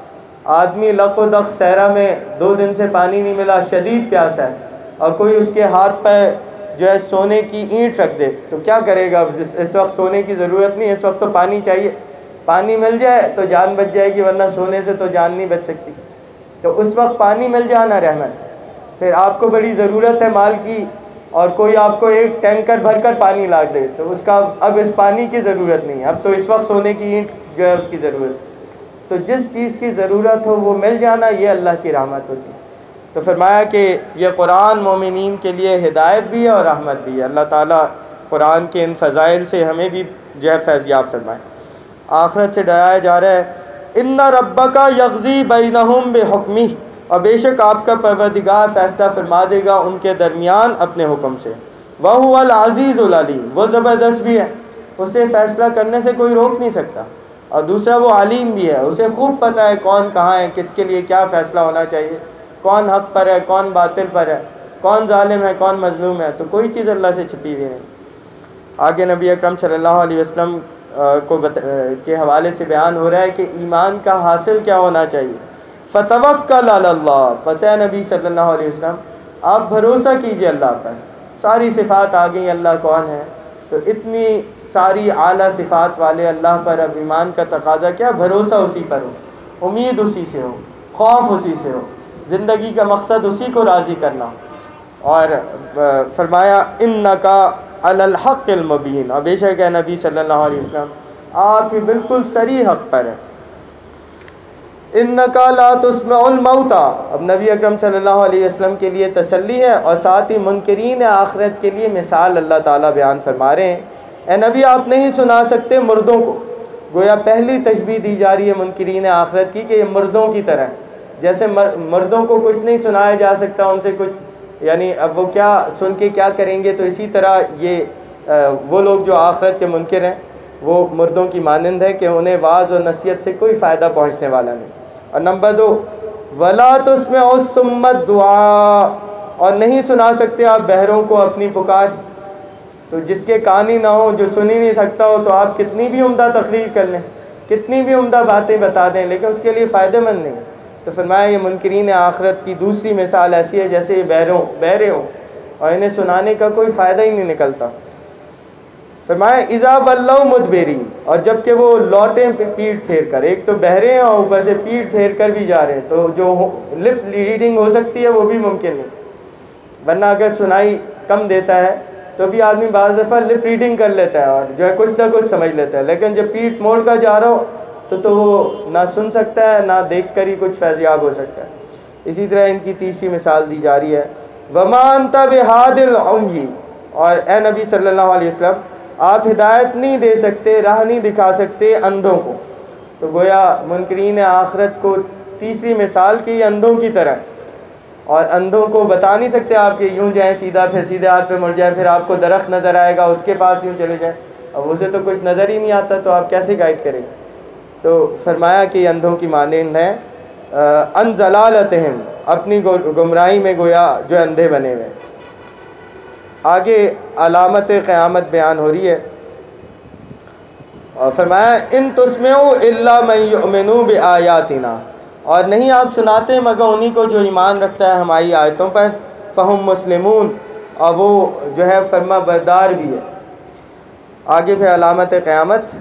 آدمی لق و دق صحرا میں دو دن سے پانی نہیں ملا، شدید پیاسا ہے، اور کوئی اس کے ہاتھ پہ جو ہے سونے کی اینٹ رکھ دے تو کیا کرے گا؟ اس وقت سونے کی ضرورت نہیں، اس وقت تو پانی چاہیے، پانی مل جائے تو جان بچ جائے گی، ورنہ سونے سے تو جان نہیں بچ سکتی۔ تو اس وقت پانی مل جانا رحمت۔ پھر آپ کو بڑی ضرورت ہے مال کی اور کوئی آپ کو ایک ٹینکر بھر کر پانی لا دے تو اس کا اب اس پانی کی ضرورت نہیں ہے، اب تو اس وقت سونے کی اینٹ جو ہے اس کی ضرورت ہے۔ تو جس چیز کی ضرورت ہو وہ مل جانا یہ اللہ کی رحمت ہوتی ہے۔ تو فرمایا کہ یہ قرآن مومنین کے لیے ہدایت بھی ہے اور رحمت بھی ہے۔ اللہ تعالیٰ قرآن کے ان فضائل سے ہمیں بھی جو ہے فیض یاب فرمائے۔ آخرت سے ڈرایا جا رہا ہے، ان ربک یقضی بینہم بحکمہ، اور بے شک آپ کا پروردگار فیصلہ فرما دے گا ان کے درمیان اپنے حکم سے۔ وہو العزیز العلیم، وہ زبردست بھی ہے، اسے فیصلہ کرنے سے کوئی روک نہیں سکتا، اور دوسرا وہ علیم بھی ہے، اسے خوب پتہ ہے کون کہاں ہے، کس کے لیے کیا فیصلہ ہونا چاہیے، کون حق پر ہے کون باطل پر ہے، کون ظالم ہے کون مظلوم ہے، تو کوئی چیز اللہ سے چھپی ہوئی نہیں۔ آگے نبی اکرم صلی اللہ علیہ وسلم کو کے حوالے سے بیان ہو رہا ہے کہ ایمان کا حاصل کیا ہونا چاہیے۔ فتوکل علی اللہ، پس اے نبی صلی اللہ علیہ وسلم آپ بھروسہ کیجئے اللہ پر۔ ساری صفات آ گئیں اللہ کون ہے، تو اتنی ساری اعلیٰ صفات والے اللہ پر اب ایمان کا تقاضا کیا؟ بھروسہ اسی پر ہو، امید اسی سے ہو، خوف اسی سے ہو، زندگی کا مقصد اسی کو راضی کرنا ہو۔ اور فرمایا انکا علی الحق المبین، اور بے شک ہے نبی صلی اللہ علیہ وسلم آپ ہی بالکل صریح حق پر ہے۔ انکا لا تسمع الموتى، اب نبی اکرم صلی اللہ علیہ وسلم کے لیے تسلی ہے اور ساتھ ہی منکرین آخرت کے لیے مثال اللہ تعالیٰ بیان فرما رہے ہیں۔ اے نبی آپ نہیں سنا سکتے مردوں کو، گویا پہلی تشبیہ دی جا رہی ہے منکرین آخرت کی کہ یہ مردوں کی طرح ہیں، جیسے مردوں کو کچھ نہیں سنایا جا سکتا ان سے کچھ، یعنی اب وہ کیا سن کے کیا کریں گے، تو اسی طرح یہ وہ لوگ جو آخرت کے منکر ہیں وہ مردوں کی مانند ہے کہ انہیں وعظ اور نصیحت سے کوئی فائدہ پہنچنے والا نہیں۔ اور نمبر دو ولا تسمع الصم الدعاء، اور نہیں سنا سکتے آپ بہروں کو اپنی پکار۔ تو جس کے کان ہی نہ ہو، جو سن ہی نہیں سکتا ہو، تو آپ کتنی بھی عمدہ تقریر کر لیں، کتنی بھی عمدہ باتیں بتا دیں، لیکن اس کے لیے فائدہ مند نہیں۔ تو فرمایا یہ منکرین آخرت کی دوسری مثال ایسی ہے جیسے یہ بہروں بہرے ہوں اور انہیں سنانے کا کوئی فائدہ ہی نہیں نکلتا۔ فرمایا اذا ولوا مدبرین، اور جب کہ وہ لوٹیں پیٹ پھیر کر، ایک تو بہرے ہیں اور اوپر سے پیٹ پھیر کر بھی جا رہے ہیں، تو جو لپ ریڈنگ ہو سکتی ہے وہ بھی ممکن نہیں، ورنہ اگر سنائی کم دیتا ہے تو بھی آدمی بعض دفعہ لپ ریڈنگ کر لیتا ہے اور جو ہے کچھ نہ کچھ سمجھ لیتا ہے، لیکن جب پیٹ موڑ کر جا رہا ہو تو تو وہ نہ سن سکتا ہے نہ دیکھ کر ہی کچھ فیضیاب ہو سکتا ہے۔ اسی طرح ان کی تیسری مثال دی جا رہی ہے وما انت بہادی العمی، اور اے نبی صلی اللہ علیہ وسلم آپ ہدایت نہیں دے سکتے، راہ نہیں دکھا سکتے اندھوں کو۔ تو گویا منکرین آخرت کو تیسری مثال کی اندھوں کی طرح، اور اندھوں کو بتا نہیں سکتے آپ کہ یوں جائیں سیدھا، پھر سیدھے ہاتھ پہ مڑ جائیں، پھر آپ کو درخت نظر آئے گا اس کے پاس یوں چلے جائیں، اب اسے تو کچھ نظر ہی نہیں آتا تو آپ کیسے گائیڈ کریں گے؟ تو فرمایا کہ یہ اندھوں کی مانند ہیں، ان ضلالتہم، اپنی گمراہی میں گویا جو اندھے بنے ہوئے۔ آگے علامت قیامت بیان ہو رہی ہے، اور فرمایا ان تسمعوا الا من یؤمن بآیاتنا، اور نہیں آپ سناتے مگر انہی کو جو ایمان رکھتا ہے ہماری آیتوں پر، فہم مسلمون، اور وہ جو ہے فرما بردار بھی ہے۔ آگے پھر علامت قیامت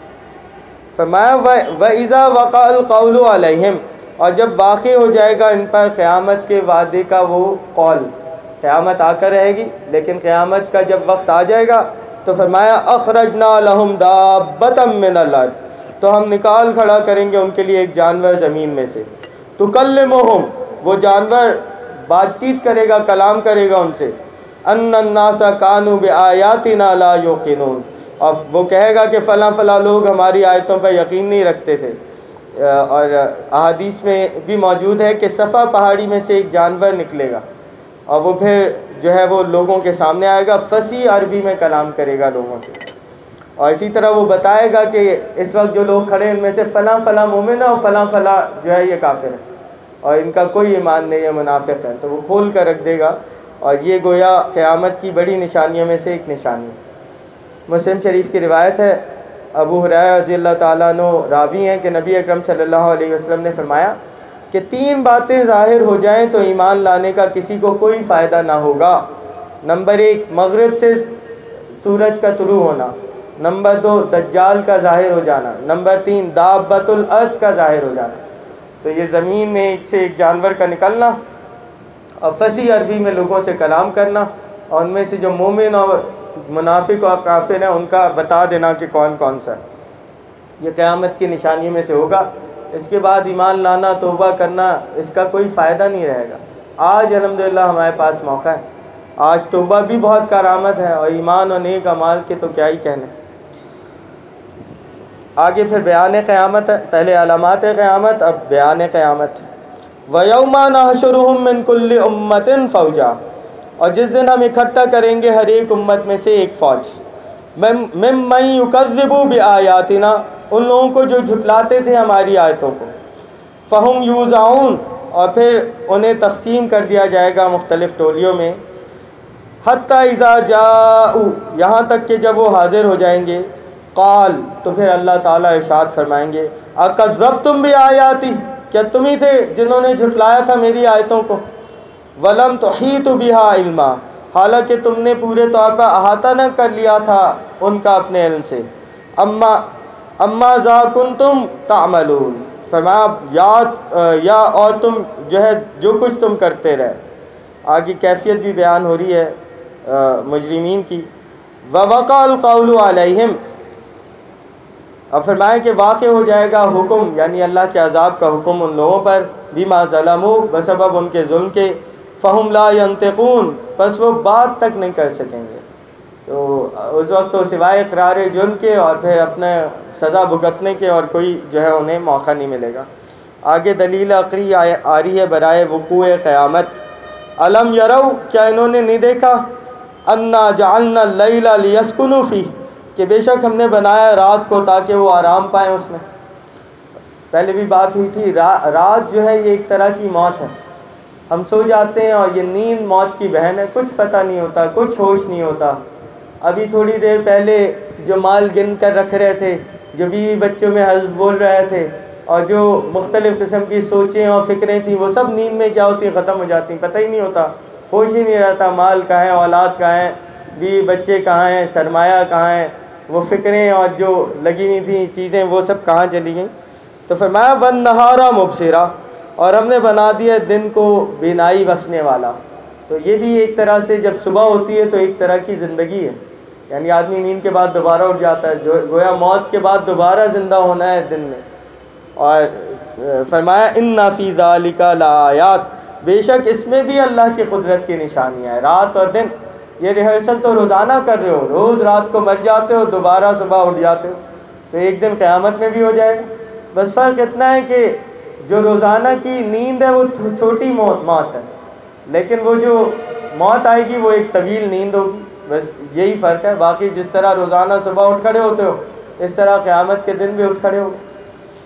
فرمایا وَإِذَا وَقَعَ الْقَوْلُ عَلَيْهِمْ، اور جب واقع ہو جائے گا ان پر قیامت کے وعدے کا وہ قول، قیامت آ کر رہے گی لیکن قیامت کا جب وقت آ جائے گا تو فرمایا اخرجنا لهم دابة من الارض، تو ہم نکال کھڑا کریں گے ان کے لیے ایک جانور زمین میں سے، تکلمہم، وہ جانور بات چیت کرے گا، کلام کرے گا ان سے، ان الناس کانوا بآیاتنا لا یوقنون، اور وہ کہے گا کہ فلاں فلاں لوگ ہماری آیتوں پر یقین نہیں رکھتے تھے۔ اور احادیث میں بھی موجود ہے کہ صفا پہاڑی میں سے ایک جانور نکلے گا اور وہ پھر جو ہے وہ لوگوں کے سامنے آئے گا، فصیح عربی میں کلام کرے گا لوگوں سے، اور اسی طرح وہ بتائے گا کہ اس وقت جو لوگ کھڑے ہیں ان میں سے فلاں فلاں مومن ہے اور فلاں فلاں جو ہے یہ کافر ہے اور ان کا کوئی ایمان نہیں ہے، منافق ہے، تو وہ کھول کر رکھ دے گا، اور یہ گویا قیامت کی بڑی نشانیوں میں سے ایک نشانی ہے۔ مسلم شریف کی روایت ہے، ابو ہریرہ رضی اللہ تعالیٰ عنہ راوی ہیں کہ نبی اکرم صلی اللہ علیہ وسلم نے فرمایا کہ تین باتیں ظاہر ہو جائیں تو ایمان لانے کا کسی کو کوئی فائدہ نہ ہوگا۔ نمبر ایک، مغرب سے سورج کا طلوع ہونا، نمبر دو، دجال کا ظاہر ہو جانا، نمبر تین، دابۃ الارض کا ظاہر ہو جانا۔ تو یہ زمین میں ایک سے ایک جانور کا نکلنا اور فصیح عربی میں لوگوں سے کلام کرنا، اور ان میں سے جو مومن اور منافق اور کافر ہیں ان کا بتا دینا کہ کون کون سا ہے۔ یہ قیامت کی نشانیوں میں سے ہوگا۔ اس کے بعد ایمان لانا، توبہ کرنا، اس کا کوئی فائدہ نہیں رہے گا۔ آج الحمدللہ ہمارے پاس موقع ہے، آج توبہ بھی بہت کارآمد ہے، اور ایمان اور نیک اعمال کے تو کیا ہی کہنے۔ آگے پھر بیان قیامت ہے، پہلے علامات قیامت، اب بیان قیامت۔ وَيَوْمَ نَحْشُرُهُم مِّن كُلِّ أُمَّةٍ فَوْجًا، اور جس دن ہم اکٹھا کریں گے ہر ایک امت میں سے ایک فوج، مِّمَّن يُكَذِّبُ بِآيَاتِنَا، ان لوگوں کو جو جھٹلاتے تھے ہماری آیتوں کو، فَهُمْ يُوزَعُونَ، اور پھر انہیں تقسیم کر دیا جائے گا مختلف ٹولیوں میں، حَتَّى إِذَا جَاءُوا، یہاں تک کہ جب وہ حاضر ہو جائیں گے، قال، تو پھر اللہ تعالیٰ ارشاد فرمائیں گے، اکذبتم بآیاتی، کیا تم ہی تھے جنہوں نے جھٹلایا تھا میری آیتوں کو، ولم تحیطوا بہا علما، حالانکہ تم نے پورے طور پر احاطہ نہ کر لیا تھا ان کا اپنے علم سے، اما اما ذا کنتم تعملون، فرمایا یاد یا اور تم جو ہے جو کچھ تم کرتے رہے۔ آگے کیفیت بھی بیان ہو رہی ہے مجرمین کی۔ وَوَقَعَ الْقَوْلُ عَلَيْهِمْ، اور فرمایا کہ واقع ہو جائے گا حکم، یعنی اللہ کے عذاب کا حکم ان لوگوں پر، بما ظلموا، بسبب ان کے ظلم کے، فہم لا ینطقون، بس وہ بات تک نہیں کر سکیں گے۔ تو اس وقت تو سوائے اقرار جرم کے اور پھر اپنے سزا بھگتنے کے اور کوئی جو ہے انہیں موقع نہیں ملے گا۔ آگے دلیل عقلی آ رہی ہے برائے وقوع قیامت۔ الم یروا، کیا انہوں نے نہیں دیکھا، انا جعلنا اللیل لیسکنوا فیہ، کہ بے شک ہم نے بنایا رات کو تاکہ وہ آرام پائیں اس میں۔ پہلے بھی بات ہوئی تھی، رات جو ہے یہ ایک طرح کی موت ہے، ہم سو جاتے ہیں اور یہ نیند موت کی بہن ہے، کچھ پتہ نہیں ہوتا، کچھ ہوش نہیں ہوتا۔ ابھی تھوڑی دیر پہلے جو مال گن کر رکھ رہے تھے، جو بیوی بچوں میں حسب بول رہے تھے، اور جو مختلف قسم کی سوچیں اور فکریں تھیں، وہ سب نیند میں کیا ہوتی ختم ہو جاتی، پتہ ہی نہیں ہوتا، ہوش ہی نہیں رہتا، مال کہاں ہے، اولاد کہاں ہے، بیوی بچے کہاں ہیں، سرمایہ کہاں ہے، وہ فکریں اور جو لگی ہوئی تھیں چیزیں وہ سب کہاں چلی گئیں۔ تو فرمایا وَالنَّهَارَ مُبْصِرًا، اور ہم نے بنا دیا دن کو بینائی بخشنے والا۔ تو یہ بھی ایک طرح سے جب صبح ہوتی ہے تو ایک طرح کی زندگی ہے، یعنی آدمی نیند کے بعد دوبارہ اٹھ جاتا ہے، جو گویا موت کے بعد دوبارہ زندہ ہونا ہے دن میں۔ اور فرمایا اِنَّ فِي ذَلِكَ لَآیَاتٍ، بے شک اس میں بھی اللہ کی قدرت کی نشانیاں ہیں۔ رات اور دن یہ ریہرسل تو روزانہ کر رہے ہو، روز رات کو مر جاتے ہو، دوبارہ صبح اٹھ جاتے ہو، تو ایک دن قیامت میں بھی ہو جائے گا۔ بس فرق اتنا ہے کہ جو روزانہ کی نیند ہے وہ چھوٹی موت موت ہے، لیکن وہ جو موت آئے گی وہ ایک طویل نیند ہوگی، بس یہی فرق ہے۔ باقی جس طرح روزانہ صبح اٹھ کھڑے ہوتے ہو اس طرح قیامت کے دن بھی اٹھ کھڑے ہو۔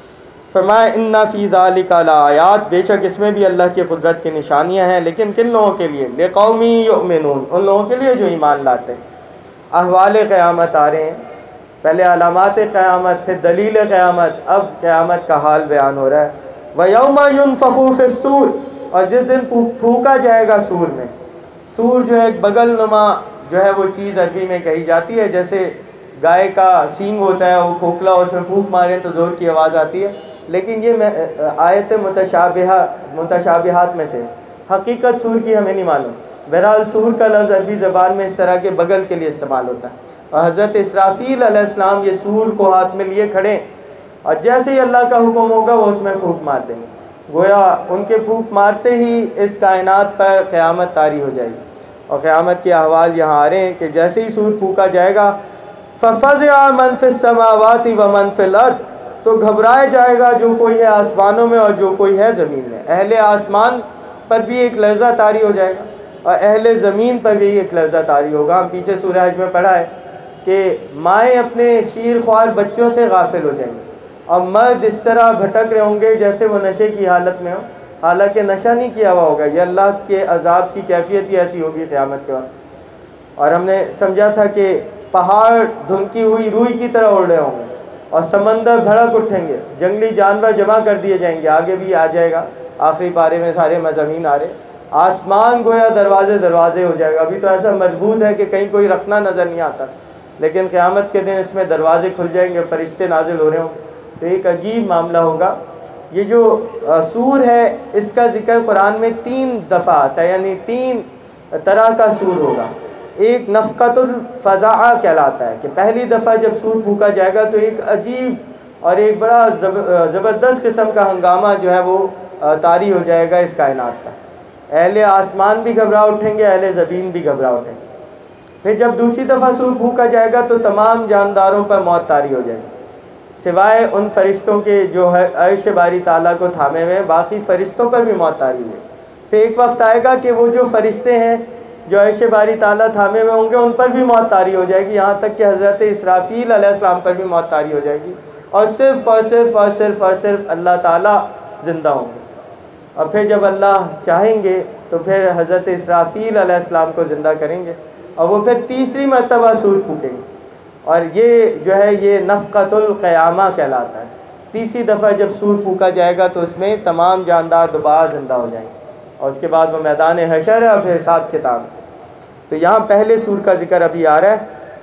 فرمایا ان فی ذالک لآیات، بے شک اس میں بھی اللہ کی قدرت کی نشانیاں ہیں، لیکن کن لوگوں کے لیے؟ لقوم یؤمنون، ان لوگوں کے لیے جو ایمان لاتے ہیں۔ احوال قیامت آ رہے ہیں، پہلے علامات قیامت، پھر دلیل قیامت، اب قیامت کا حال بیان ہو رہا ہے۔ وَيَوْمَ يُنفَخُ فِي الصُّورِ، اور جس دن پھونکا جائے گا سور میں۔ سور جو ہے ایک بغل نما جو ہے وہ چیز عربی میں کہی جاتی ہے، جیسے گائے کا سینگ ہوتا ہے، وہ کھوکھلا، اس میں پھونک ماریں تو زور کی آواز آتی ہے، لیکن یہ آیت متشابہہ متشابہات میں سے، حقیقت سور کی ہمیں نہیں معلوم۔ بہرحال سور کا لفظ عربی زبان میں اس طرح کے بغل کے لیے استعمال ہوتا ہے، اور حضرت اسرافیل علیہ السلام یہ سور کو ہاتھ میں لیے کھڑے، اور جیسے ہی اللہ کا حکم ہوگا وہ اس میں پھونک مار دیں گے۔ گویا ان کے پھونک مارتے ہی اس کائنات پر قیامت طاری ہو جائے گی، اور قیامت کے احوال یہاں آ رہے ہیں کہ جیسے ہی سور پھونکا جائے گا، فَفَزِعَ مَن فِي السَّمَاوَاتِ وَمَن فِي الْأَرْضِ، تو گھبرائے جائے گا جو کوئی ہے آسمانوں میں اور جو کوئی ہے زمین میں۔ اہل آسمان پر بھی ایک لرزہ طاری ہو جائے گا، اور اہل زمین پر بھی ایک لرزہ طاری ہوگا۔ ہم پیچھے سورہ حج میں پڑھا ہے کہ مائیں اپنے شیر خوار بچوں سے غافل ہو جائیں گے، اور مرد اس طرح بھٹک رہے ہوں گے جیسے وہ نشے کی حالت میں ہو، حالانکہ نشہ نہیں کیا ہوا ہوگا۔ یہ اللہ کے عذاب کی کیفیت ہی ایسی ہوگی قیامت کے وقت۔ اور ہم نے سمجھا تھا کہ پہاڑ دھنکی ہوئی روئی کی طرح اڑ رہے ہوں گے، اور سمندر بھڑک اٹھیں گے، جنگلی جانور جمع کر دیے جائیں گے۔ آگے بھی آ جائے گا، آخری پارے میں سارے مضامین آ رہے۔ آسمان گویا دروازے دروازے ہو جائے گا، ابھی تو ایسا مضبوط ہے کہ کہیں کوئی رخنا نظر نہیں آتا، لیکن قیامت کے دن اس میں دروازے کھل جائیں گے، فرشتے نازل ہو رہے ہوں گے، تو ایک عجیب معاملہ ہوگا۔ یہ جو سور ہے اس کا ذکر قرآن میں تین دفعہ آتا ہے، یعنی تین طرح کا سور ہوگا۔ ایک نفقۃ الفزع کہلاتا ہے کہ پہلی دفعہ جب سور پھونکا جائے گا تو ایک عجیب اور ایک بڑا زبردست قسم کا ہنگامہ جو ہے وہ طاری ہو جائے گا اس کائنات پر۔ اہل آسمان بھی گھبرا اٹھیں گے، اہل زمین بھی گھبرا اٹھیں گے۔ پھر جب دوسری دفعہ سور پھونکا جائے گا تو تمام جانداروں پر موت طاری ہو جائے گی، سوائے ان فرشتوں کے جو ہے عرش باری تعالیٰ کو تھامے ہوئے ہیں، باقی فرشتوں پر بھی موت طاری ہوئی۔ پھر ایک وقت آئے گا کہ وہ جو فرشتے ہیں جو عرش باری تعالیٰ تھامے ہوئے ہوں گے ان پر بھی موت طاری ہو جائے گی، یہاں تک کہ حضرت اسرافیل علیہ السلام پر بھی موت طاری ہو جائے گی، اور صرف اور صرف اور صرف اور صرف اللہ تعالیٰ زندہ ہوں گے۔ اور پھر جب اللہ چاہیں گے تو پھر حضرت اسرافیل علیہ السلام کو زندہ کریں گے، اور وہ پھر تیسری مرتبہ سور پھونکیں گے، اور یہ جو ہے یہ نفقۃ القیامہ کہلاتا ہے۔ تیسری دفعہ جب سور پھونکا جائے گا تو اس میں تمام جاندار دوبارہ زندہ ہو جائیں گے، اور اس کے بعد وہ میدان حشر ہے اور پھر حساب کتاب۔ تو یہاں پہلے سور کا ذکر ابھی آ رہا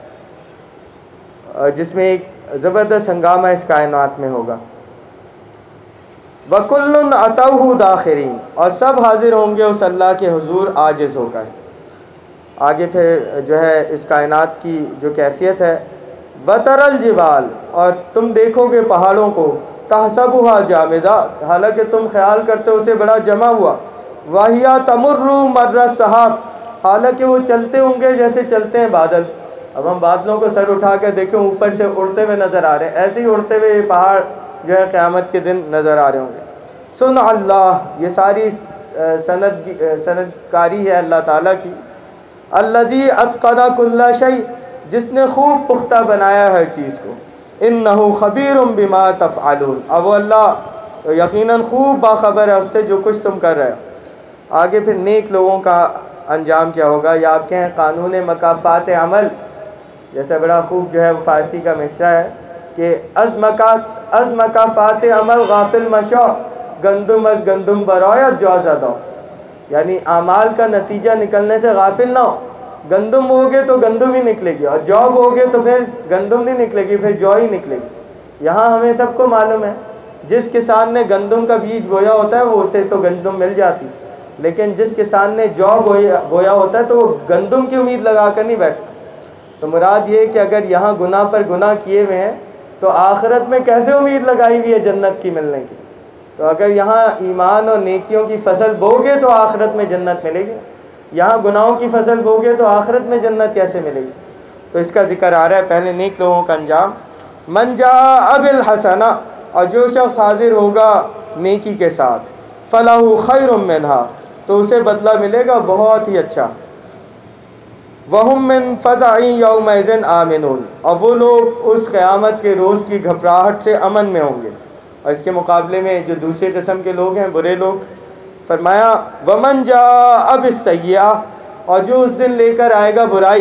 ہے جس میں ایک زبردست ہنگامہ اس کائنات میں ہوگا۔ وَكُلٌّ أَتَوْهُ دَاخِرِينَ، اور سب حاضر ہوں گے اس اللہ کے حضور عاجز ہو کر۔ آگے پھر جو ہے اس کائنات کی جو کیفیت ہے، وَتَرَى الْجِبَالَ، اور تم دیکھو گے پہاڑوں کو، تَحْسَبُهَا جَامِدَةً، حالانکہ تم خیال کرتے ہو اسے بڑا جمع ہوا، وَهِيَ تَمُرُّ مَرَّ السَّحَابِ، حالانکہ وہ چلتے ہوں گے جیسے چلتے ہیں بادل۔ اب ہم بادلوں کو سر اٹھا کے دیکھیں اوپر سے اڑتے ہوئے نظر آ رہے ہیں، ایسے ہی اڑتے ہوئے یہ پہاڑ جو ہے قیامت کے دن نظر آ رہے ہوں گے۔ سن اللہ، یہ ساری سند سند کاری ہے اللہ تعالیٰ کی۔ الذی اتقن کل شیء، جس نے خوب پختہ بنایا ہر چیز کو۔ انہ خبیر بما تفعلون، اب وہ اللہ یقیناً خوب باخبر ہے اس سے جو کچھ تم کر رہے ہو۔ آگے پھر نیک لوگوں کا انجام کیا ہوگا، یا آپ کہیں قانون مکافات عمل، جیسا بڑا خوب جو ہے وہ فارسی کا مشرہ ہے کہ از مکات از مکافات عمل غافل مشو، گندم از گندم برایت جو زدہ، یعنی اعمال کا نتیجہ نکلنے سے غافل نہ ہو۔ گندم ہوگے تو گندم ہی نکلے گی، اور جو ہوگے تو پھر گندم نہیں نکلے گی، پھر جو ہی نکلے گی۔ یہاں ہمیں سب کو معلوم ہے جس کسان نے گندم کا بیج بویا ہوتا ہے وہ اسے تو گندم مل جاتی، لیکن جس کسان نے جو بویا ہوتا ہے تو وہ گندم کی امید لگا کر نہیں بیٹھتا۔ تو مراد یہ کہ اگر یہاں گناہ پر گناہ کیے ہوئے ہیں تو آخرت میں کیسے امید لگائی ہوئی ہے جنت کی ملنے کی؟ تو اگر یہاں ایمان اور نیکیوں کی فصل بوگے تو آخرت میں جنت ملے گی، یہاں گناہوں کی فصل بوگے تو آخرت میں جنت کیسے ملے گی؟ تو اس کا ذکر آ رہا ہے پہلے نیک لوگوں کا انجام۔ من جاء بالحسنہ، اور جو شخص حاضر ہوگا نیکی کے ساتھ، فلہ خیر منہا، تو اسے بدلہ ملے گا بہت ہی اچھا۔ وہم من فزع یومئذ آمنون، اور وہ لوگ اس قیامت کے روز کی گھبراہٹ سے امن میں ہوں گے۔ اور اس کے مقابلے میں جو دوسری قسم کے لوگ ہیں برے لوگ، فرمایا ومن جاء بالسیئہ، اور جو اس دن لے کر آئے گا برائی،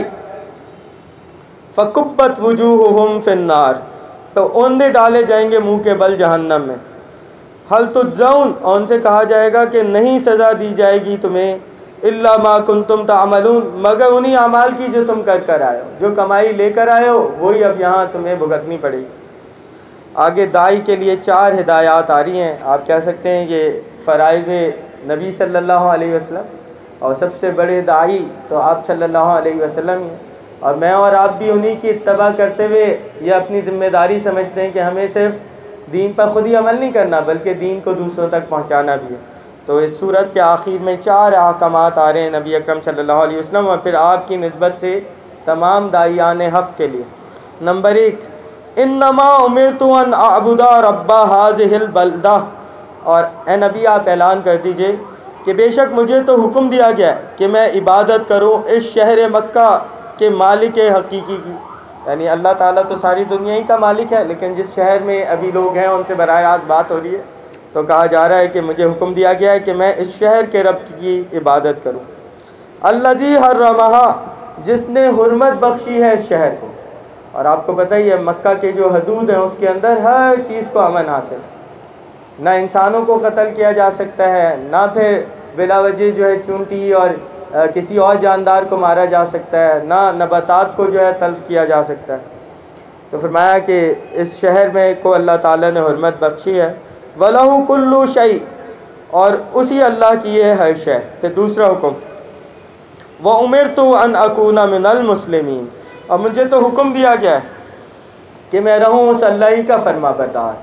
فکبت وجوہہم فی النار، تو اوندے ڈالے جائیں گے منہ کے بل جہنم میں، حل تجزون، اور ان سے کہا جائے گا کہ نہیں سزا دی جائے گی تمہیں، الا ما کنتم تعملون، مگر انہی اعمال کی جو تم کر کر آئے ہو، جو کمائی لے کر آئے ہو وہی اب یہاں تمہیں بھگتنی پڑے گی۔ آگے دائی کے لیے چار ہدایات آ رہی ہیں، آپ کہہ سکتے ہیں یہ فرائض نبی صلی اللہ علیہ وسلم، اور سب سے بڑے دائی تو آپ صلی اللہ علیہ وسلم ہی ہیں، اور میں اور آپ بھی انہی کی اتباع کرتے ہوئے یہ اپنی ذمہ داری سمجھتے ہیں کہ ہمیں صرف دین پر خود ہی عمل نہیں کرنا بلکہ دین کو دوسروں تک پہنچانا بھی ہے۔ تو اس صورت کے آخر میں چار احکامات آ رہے ہیں نبی اکرم صلی اللہ علیہ وسلم اور پھر آپ کی نسبت سے تمام داعیان حق کے لیے۔ نمبر ایک، انما امرت ان اعبد رب هذه البلدہ، اور اے نبی آپ اعلان کر دیجئے کہ بے شک مجھے تو حکم دیا گیا ہے کہ میں عبادت کروں اس شہر مکہ کے مالک حقیقی کی، یعنی اللہ تعالیٰ تو ساری دنیا ہی کا مالک ہے، لیکن جس شہر میں ابھی لوگ ہیں ان سے براہ راست بات ہو رہی ہے تو کہا جا رہا ہے کہ مجھے حکم دیا گیا ہے کہ میں اس شہر کے رب کی عبادت کروں، الذی حرمہا، جس نے حرمت بخشی ہے اس شہر کو، اور آپ کو پتہ ہی ہے مکہ کے جو حدود ہیں اس کے اندر ہر چیز کو امن حاصل، نہ انسانوں کو قتل کیا جا سکتا ہے، نہ پھر بلا وجہ جو ہے چونٹی اور کسی اور جاندار کو مارا جا سکتا ہے، نہ نباتات کو جو ہے تلف کیا جا سکتا ہے۔ تو فرمایا کہ اس شہر میں کو اللہ تعالیٰ نے حرمت بخشی ہے، وَلَهُ كُلُّ شَيْءٍ، اور اسی اللہ کی ہے ہر شے۔ پھر دوسرا حکم، وَأُمِرْتُ أَنْ أَكُونَ مِنَ الْمُسْلِمِينَ، اور مجھے تو حکم دیا گیا ہے کہ میں رہوں اس اللہ ہی کا فرما بردار۔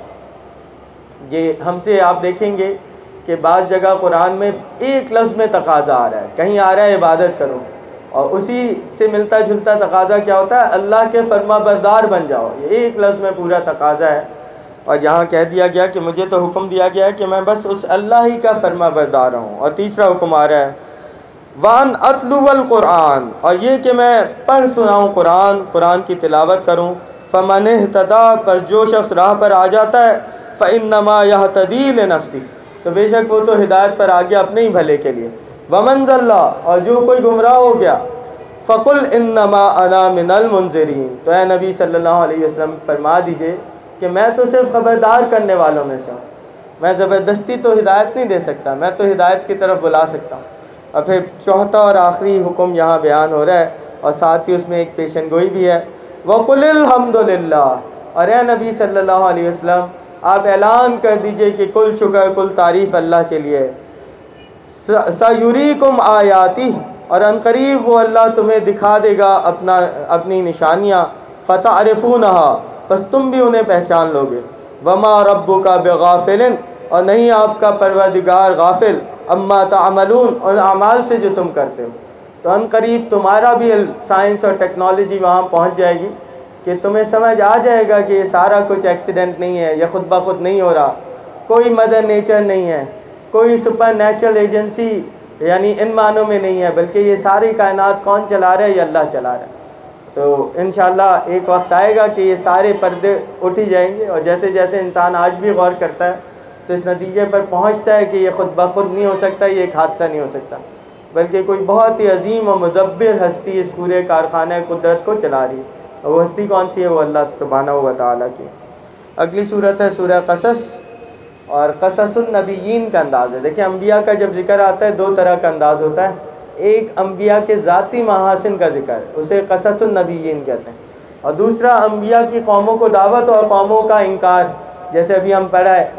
یہ ہم سے آپ دیکھیں گے کہ بعض جگہ قرآن میں ایک لفظ میں تقاضا آ رہا ہے، کہیں آ رہا ہے عبادت کرو، اور اسی سے ملتا جلتا تقاضا کیا ہوتا ہے، اللہ کے فرما بردار بن جاؤ، یہ ایک لفظ میں پورا تقاضا ہے۔ اور یہاں کہہ دیا گیا کہ مجھے تو حکم دیا گیا ہے کہ میں بس اس اللہ ہی کا فرما بردار ہوں۔ اور تیسرا حکم آ رہا ہے، وَأَنْ أَتْلُوَ الْقُرْآنَ، اور یہ کہ میں پڑھ سناؤں قرآن، قرآن کی تلاوت کروں، فَمَنِ اهْتَدَىٰ، پر جو شخص راہ پر آ جاتا ہے، فَإِنَّمَا يَهْتَدِي لِنَفْسِهِ، تو بے شک وہ تو ہدایت پر آ گیا اپنے ہی بھلے کے لیے، وَمَنْ ضَلَّ، اور جو کوئی گمراہ ہو گیا، فَقُلْ إِنَّمَا أَنَا مِنَ الْمُنذِرِينَ، تو اے نبی صلی اللہ علیہ وسلم فرما دیجئے کہ میں تو صرف خبردار کرنے والوں میں سے ہوں، میں زبردستی تو ہدایت نہیں دے سکتا، میں تو ہدایت کی طرف بلا سکتا ہوں۔ اور پھر چوتھا اور آخری حکم یہاں بیان ہو رہا ہے، اور ساتھ ہی اس میں ایک پیشن گوئی بھی ہے، وَقُلِ الْحَمْدُ لِلَّهِ، اور اے نبی صلی اللہ علیہ وسلم آپ اعلان کر دیجئے کہ کل شکر کل تعریف اللہ کے لیے، سَيُرِيكُمْ آیَاتِهِ، اور ان قریب وہ اللہ تمہیں دکھا دے گا اپنا اپنی نشانیاں، فَتَعْرِفُونَهَا، بس تم بھی انہیں پہچان لو گے، وَمَا رَبُّكَ بِغَافِلٍ، اور نہیں آپ کا پروردگار غافل، اما تعملون، اور اعمال سے جو تم کرتے ہو۔ تو ان قریب تمہارا بھی سائنس اور ٹیکنالوجی وہاں پہنچ جائے گی کہ تمہیں سمجھ آ جائے گا کہ یہ سارا کچھ ایکسیڈنٹ نہیں ہے، یہ خود بخود نہیں ہو رہا، کوئی مدر نیچر نہیں ہے، کوئی سپر نیچرل ایجنسی یعنی ان معنوں میں نہیں ہے، بلکہ یہ ساری کائنات کون چلا رہا ہے، یہ اللہ چلا رہا ہے۔ تو انشاءاللہ ایک وقت آئے گا کہ یہ سارے پردے اٹھ ہی جائیں گے، اور جیسے جیسے انسان آج بھی غور کرتا ہے تو اس نتیجے پر پہنچتا ہے کہ یہ خود بخود نہیں ہو سکتا، یہ ایک حادثہ نہیں ہو سکتا، بلکہ کوئی بہت ہی عظیم و مدبر ہستی اس پورے کارخانہ قدرت کو چلا رہی ہے، اور وہ ہستی کون سی ہے، وہ اللہ سبحانہ و تعالیٰ کی۔ اگلی صورت ہے سورہ قصص، اور قصص النبیین کا انداز ہے۔ دیکھیں انبیاء کا جب ذکر آتا ہے دو طرح کا انداز ہوتا ہے، ایک انبیاء کے ذاتی محاسن کا ذکر، اسے قصص النبیین کہتے ہیں، اور دوسرا انبیاء کی قوموں کو دعوت اور قوموں کا انکار، جیسے ابھی ہم پڑھا ہے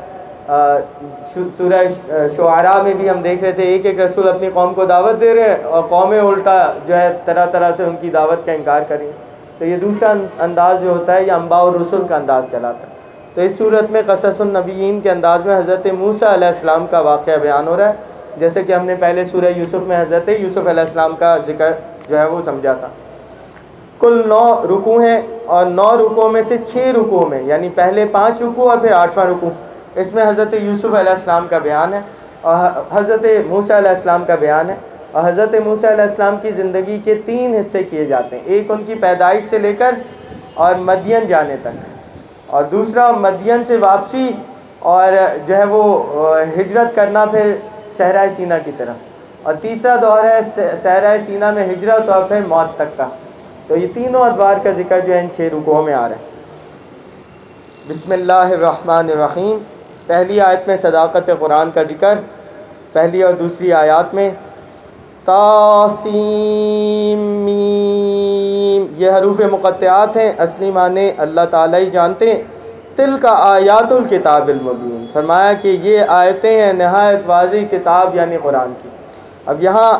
سورہ شعراء میں بھی ہم دیکھ رہے تھے، ایک ایک رسول اپنی قوم کو دعوت دے رہے ہیں اور قومیں الٹا جو ہے طرح طرح سے ان کی دعوت کا انکار کر رہی ہیں۔ تو یہ دوسرا انداز جو ہوتا ہے یہ انباء اور رسل کا انداز کہلاتا ہے۔ تو اس صورت میں قصص النبیین کے انداز میں حضرت موسیٰ علیہ السلام کا واقعہ بیان ہو رہا ہے، جیسے کہ ہم نے پہلے سورہ یوسف میں حضرت یوسف علیہ السلام کا ذکر جو ہے وہ سمجھا تھا۔ کل نو رکوع ہیں، اور نو رکوعوں میں سے چھ رکوع میں یعنی پہلے پانچ رکوع اور پھر آٹھواں رکوع، اس میں حضرت یوسف علیہ السلام کا بیان ہے اور حضرت موسیٰ علیہ السلام کا بیان ہے، اور حضرت موسیٰ علیہ السلام کی زندگی کے تین حصے کیے جاتے ہیں، ایک ان کی پیدائش سے لے کر اور مدین جانے تک، اور دوسرا مدین سے واپسی اور جو ہے وہ ہجرت کرنا پھر صحرائے سینا کی طرف، اور تیسرا دور ہے صحرائے سینا میں ہجرت اور پھر موت تک کا۔ تو یہ تینوں ادوار کا ذکر جو ہے ان چھ رکوعوں میں آ رہا ہے۔ بسم اللہ الرحمن الرحیم، پہلی آیت میں صداقت قرآن کا ذکر، پہلی اور دوسری آیات میں تاسیم میم، یہ حروف مقطعات ہیں، اصلی معنی اللہ تعالیٰ ہی جانتے ہیں۔ تلک آیات الکتاب المبین، فرمایا کہ یہ آیتیں ہیں نہایت واضح کتاب یعنی قرآن کی۔ اب یہاں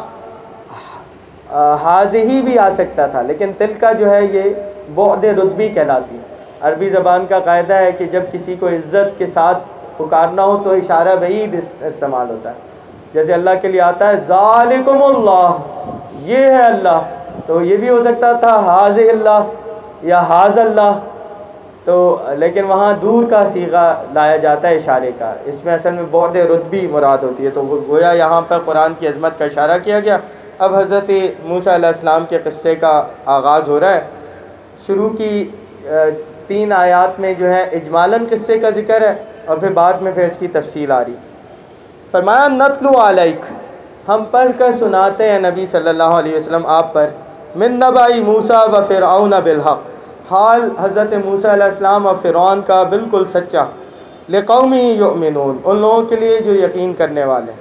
حاضی بھی آ سکتا تھا، لیکن تلک جو ہے یہ بعد رتبی کہلاتی ہے۔ عربی زبان کا قاعدہ ہے کہ جب کسی کو عزت کے ساتھ پکارنا ہو تو اشارہ بعید استعمال ہوتا ہے، جیسے اللہ کے لیے آتا ہے ذالکم اللہ، یہ ہے اللہ، تو یہ بھی ہو سکتا تھا حاضی اللہ یا حاض اللہ، تو لیکن وہاں دور کا صیغہ لایا جاتا ہے اشارے کا، اس میں اصل میں بعد رتبی مراد ہوتی ہے۔ تو گویا یہاں پر قرآن کی عظمت کا اشارہ کیا گیا۔ اب حضرت موسیٰ علیہ السلام کے قصے کا آغاز ہو رہا ہے۔ شروع کی تین آیات میں جو ہے اجمالاً قصے کا ذکر ہے، اور پھر بعد میں پھر اس کی تفصیل آ رہی۔ فرمایا نتلو علیک، ہم پڑھ کر سناتے ہیں نبی صلی اللہ علیہ وسلم آپ پر، من نبأ موسیٰ و فرعون بالحق، حال حضرت موسیٰ علیہ السلام اور فرعون کا بالکل سچا، لقوم یؤمنون، ان لوگوں کے لیے جو یقین کرنے والے ہیں۔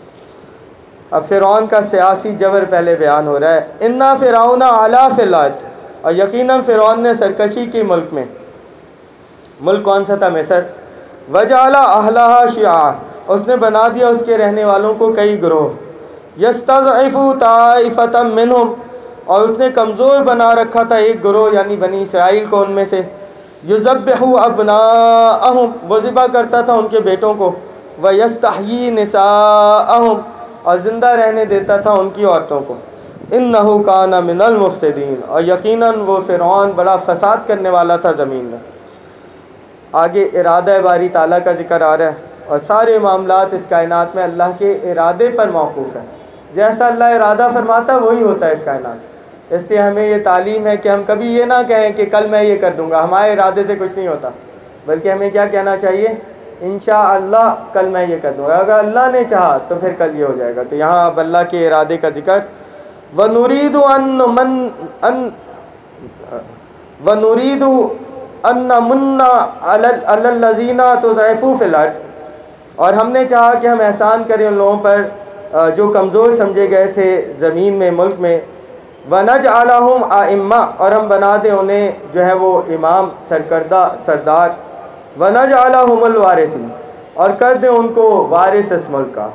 اب فرعون کا سیاسی جبر پہلے بیان ہو رہا ہے۔ انا فرعون علا فی الارض، اور یقیناً فرعون نے سرکشی کی ملک میں، ملک کون سا تھا؟ مصر۔ وجعل اہلہا شیعا، اس نے بنا دیا اس کے رہنے والوں کو کئی گروہ، یستضعف طائفۃ منہم، اور اس نے کمزور بنا رکھا تھا ایک گروہ یعنی بنی اسرائیل کو ان میں سے، یذبح ابناءہم، وہ ذبح کرتا تھا ان کے بیٹوں کو، ویستحیی نساءہم، اور زندہ رہنے دیتا تھا ان کی عورتوں کو، انہ کان من المفسدین، اور یقیناً وہ فرعون بڑا فساد کرنے والا تھا زمین میں۔ آگے ارادہ باری تعالیٰ کا ذکر آ رہا ہے، اور سارے معاملات اس کائنات میں اللہ کے ارادے پر موقوف ہیں، جیسا اللہ ارادہ فرماتا وہی ہوتا ہے اس کائنات۔ اس لیے ہمیں یہ تعلیم ہے کہ ہم کبھی یہ نہ کہیں کہ کل میں یہ کر دوں گا، ہمارے ارادے سے کچھ نہیں ہوتا، بلکہ ہمیں کیا کہنا چاہیے؟ انشاءاللہ کل میں یہ کر دوں گا، اگر اللہ نے چاہا تو پھر کل یہ ہو جائے گا۔ تو یہاں اب اللہ کے ارادے کا ذکر، وَنُرِيدُ أَن نُّمَنَّ أَن وَنُرِيدُ أَن نَّمُنَّ عَلَى الَّذِينَ استضعفوا فِي الْأَرْضِ، اور ہم نے چاہا کہ ہم احسان کریں ان لوگوں پر جو کمزور سمجھے گئے تھے زمین میں، ملک میں، وَنَجْعَلَهُمْ أَئِمَّةً، اور ہم بنا دیں انہیں جو ہے وہ امام، سرکردہ، سردار، وَنَجْعَلَهُمُ الْوَارِثِينَ، اور کر دیں ان کو وارث اس ملک کا،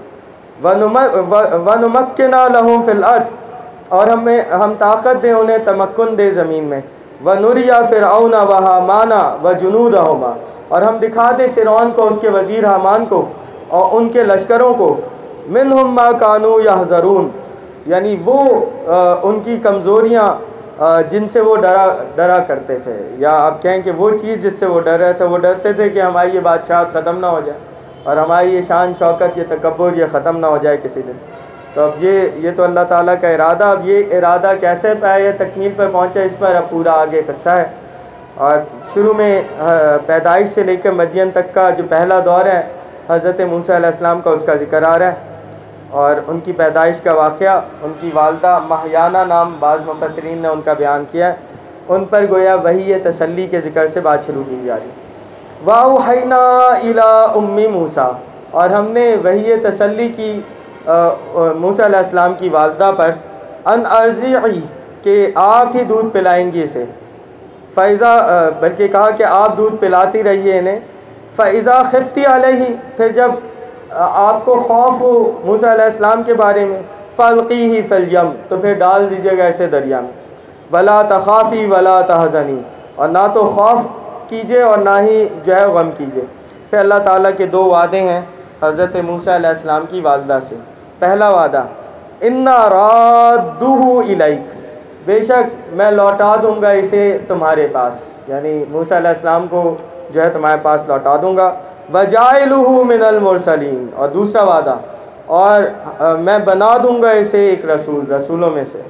وَنُمَكِّنَ لَهُمْ فِي الْأَرْضِ، اور ہمیں ہم طاقت دیں انہیں، تمکن دے زمین میں، وَنُرِيَ فِرْعَوْنَ وَهَامَانَ وَجُنُودَهُمَا، اور ہم دکھا دیں فرعون کو، اس کے وزیر حامان کو اور ان کے لشکروں کو، مِنْهُمْ مَا كَانُوا يَحْذَرُونَ، یعنی وہ ان کی کمزوریاں جن سے وہ ڈرا ڈرا کرتے تھے، یا آپ کہیں کہ وہ چیز جس سے وہ ڈر رہے تھے، وہ ڈرتے تھے کہ ہماری یہ بادشاہت ختم نہ ہو جائے، اور ہماری یہ شان شوکت، یہ تکبر، یہ ختم نہ ہو جائے کسی دن۔ تو اب یہ یہ تو اللہ تعالیٰ کا ارادہ، اب یہ ارادہ کیسے پایا، تکمیل پر پہنچا، اس پر اب پورا آگے قصہ ہے۔ اور شروع میں پیدائش سے لے کر مدین تک کا جو پہلا دور ہے حضرت موسیٰ علیہ السلام کا، اس کا ذکر آ رہا ہے، اور ان کی پیدائش کا واقعہ، ان کی والدہ ماہیانہ نام بعض مفسرین نے ان کا بیان کیا ہے، ان پر گویا وحی تسلی کے ذکر سے بات شروع کی جا رہی ہے۔ وَأَوْحَيْنَا إِلَىٰ أُمِّ مُوسَىٰ، اور ہم نے وحی تسلی کی موسیٰ علیہ السلام کی والدہ پر، ان ارضعی، کہ آپ ہی دودھ پلائیں گی اسے، فَإِذَا، بلکہ کہا کہ آپ دودھ پلاتی رہیے انہیں، فَإِذَا خِفْتِ عَلَيْهِ، پھر جب آپ کو خوف ہو موسیٰ علیہ السلام کے بارے میں، فَأَلْقِيهِ فِي الْيَمِّ، تو پھر ڈال دیجیے گا اسے دریا میں، وَلَا تَخَافِي وَلَا تَحْزَنِي، اور نہ تو خوف کیجئے اور نہ ہی جو ہے غم کیجئے۔ پھر اللہ تعالیٰ کے دو وعدے ہیں حضرت موسیٰ علیہ السلام کی والدہ سے۔ پہلا وعدہ، اِنَّا رَادُّوهُ إِلَيْكَ، بے شک میں لوٹا دوں گا اسے تمہارے پاس، یعنی موسیٰ علیہ السلام کو جو ہے تمہارے پاس لوٹا دوں گا، وَجَاعِلُهُ مِنَ الْمُرْسَلِينَ، اور دوسرا وعدہ، اور میں بنا دوں گا اسے ایک رسول، رسولوں میں سے۔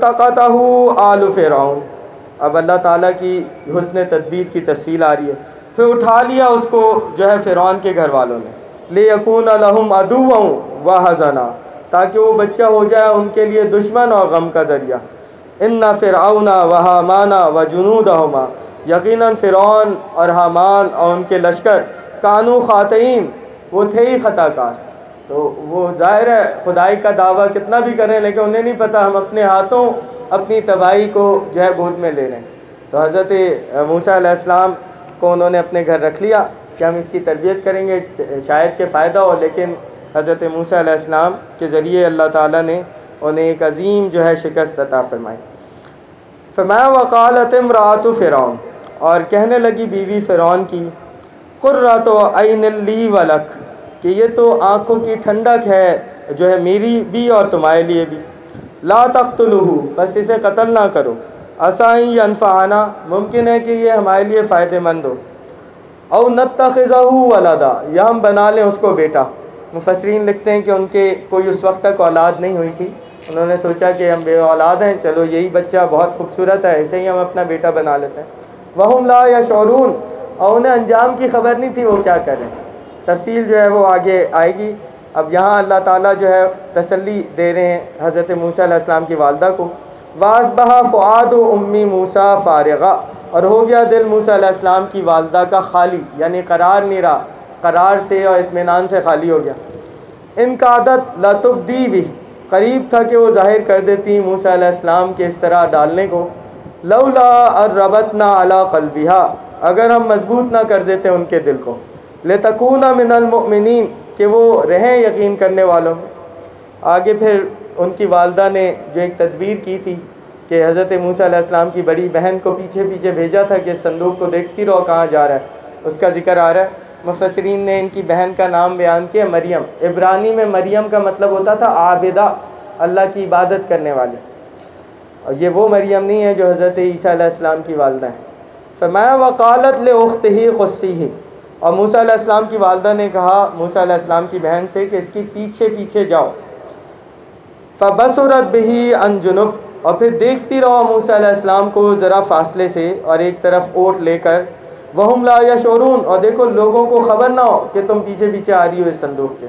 فَالْتَقَطَهُ آلُ فِرْعَوْنَ، اب اللہ تعالیٰ کی حسن تدبیر کی تفصیل آ رہی ہے۔ پھر اٹھا لیا اس کو جو ہے فرعون کے گھر والوں نے، لیکون لہم عدوا و حزنا، تاکہ وہ بچہ ہو جائے ان کے لیے دشمن اور غم کا ذریعہ۔ ان فرعون و حامان و جنودہما، یقیناً فرعون اور حامان اور ان کے لشکر، کانو خاطئین، وہ تھے ہی خطا کار۔ تو وہ ظاہر ہے خدائی کا دعویٰ کتنا بھی کریں لیکن انہیں نہیں پتہ ہم اپنے ہاتھوں اپنی تباہی کو جو ہے گود میں لے رہے ہیں۔ تو حضرت موسیٰ علیہ السلام کو انہوں نے اپنے گھر رکھ لیا کہ ہم اس کی تربیت کریں گے شاید کہ فائدہ ہو، لیکن حضرت موسیٰ علیہ السلام کے ذریعے اللہ تعالیٰ نے انہیں ایک عظیم جو ہے شکست عطا فرمائی۔ فرمایا وقالت امرأۃ فرعون، اور کہنے لگی بیوی فرعون کی، قرۃ عین لی ولک، کہ یہ تو آنکھوں کی ٹھنڈک ہے جو ہے میری بھی اور تمہارے لیے بھی، لا تقتلوہ، بس اسے قتل نہ کرو، عسیٰ ان ینفعنا، ممکن ہے کہ یہ ہمارے لیے فائدہ مند ہو، او نتخذہ ولدا، یا ہم بنا لیں اس کو بیٹا۔ مفسرین لکھتے ہیں کہ ان کے کوئی اس وقت تک اولاد نہیں ہوئی تھی، انہوں نے سوچا کہ ہم بے اولاد ہیں، چلو یہی بچہ بہت خوبصورت ہے، اسے ہی ہم اپنا بیٹا بنا لیتے ہیں۔ وہم لا یشعرون، اور انہیں انجام کی خبر نہیں تھی وہ کیا کر رہے ہیں۔ تفصیل جو ہے وہ آگے آئے گی۔ اب یہاں اللہ تعالیٰ جو ہے تسلی دے رہے ہیں حضرت موسیٰ علیہ السلام کی والدہ کو، وَأَصْبَحَ فُؤَادُ أُمِّ مُوسَىٰ فَارِغًا، اور ہو گیا دل موسیٰ علیہ السلام کی والدہ کا خالی، یعنی قرار نہیں رہا، قرار سے اور اطمینان سے خالی ہو گیا۔ ان کادت لتبدی بھی، قریب تھا کہ وہ ظاہر کر دیتی موسیٰ علیہ السلام کے اس طرح ڈالنے کو، لولا الربتنا علی قلبہا، اگر ہم مضبوط نہ کر دیتے ان کے دل کو، لتکون من المؤمنین، کہ وہ رہیں یقین کرنے والوں میں۔ آگے پھر ان کی والدہ نے جو ایک تدبیر کی تھی کہ حضرت موسیٰ علیہ السلام کی بڑی بہن کو پیچھے پیچھے بھیجا تھا کہ اس صندوق کو دیکھتی رہو کہاں جا رہا ہے، اس کا ذکر آ رہا ہے۔ مفسرین نے ان کی بہن کا نام بیان کیا مریم، عبرانی میں مریم کا مطلب ہوتا تھا عابدہ، اللہ کی عبادت کرنے والی، اور یہ وہ مریم نہیں ہے جو حضرت عیسیٰ علیہ السلام کی والدہ ہیں۔ فرمایا وقالت لأختہ قصیہ، اور موسیٰ علیہ السلام کی والدہ نے کہا موسیٰ علیہ السلام کی بہن سے کہ اس کی پیچھے پیچھے جاؤ، فبصرت بہ عن جنب، اور پھر دیکھتی رہو موسیٰ علیہ السلام کو ذرا فاصلے سے اور ایک طرف اوٹ لے کر، وہم لا یشعرون، اور دیکھو لوگوں کو خبر نہ ہو کہ تم پیچھے پیچھے آ رہی ہو اس صندوق کے۔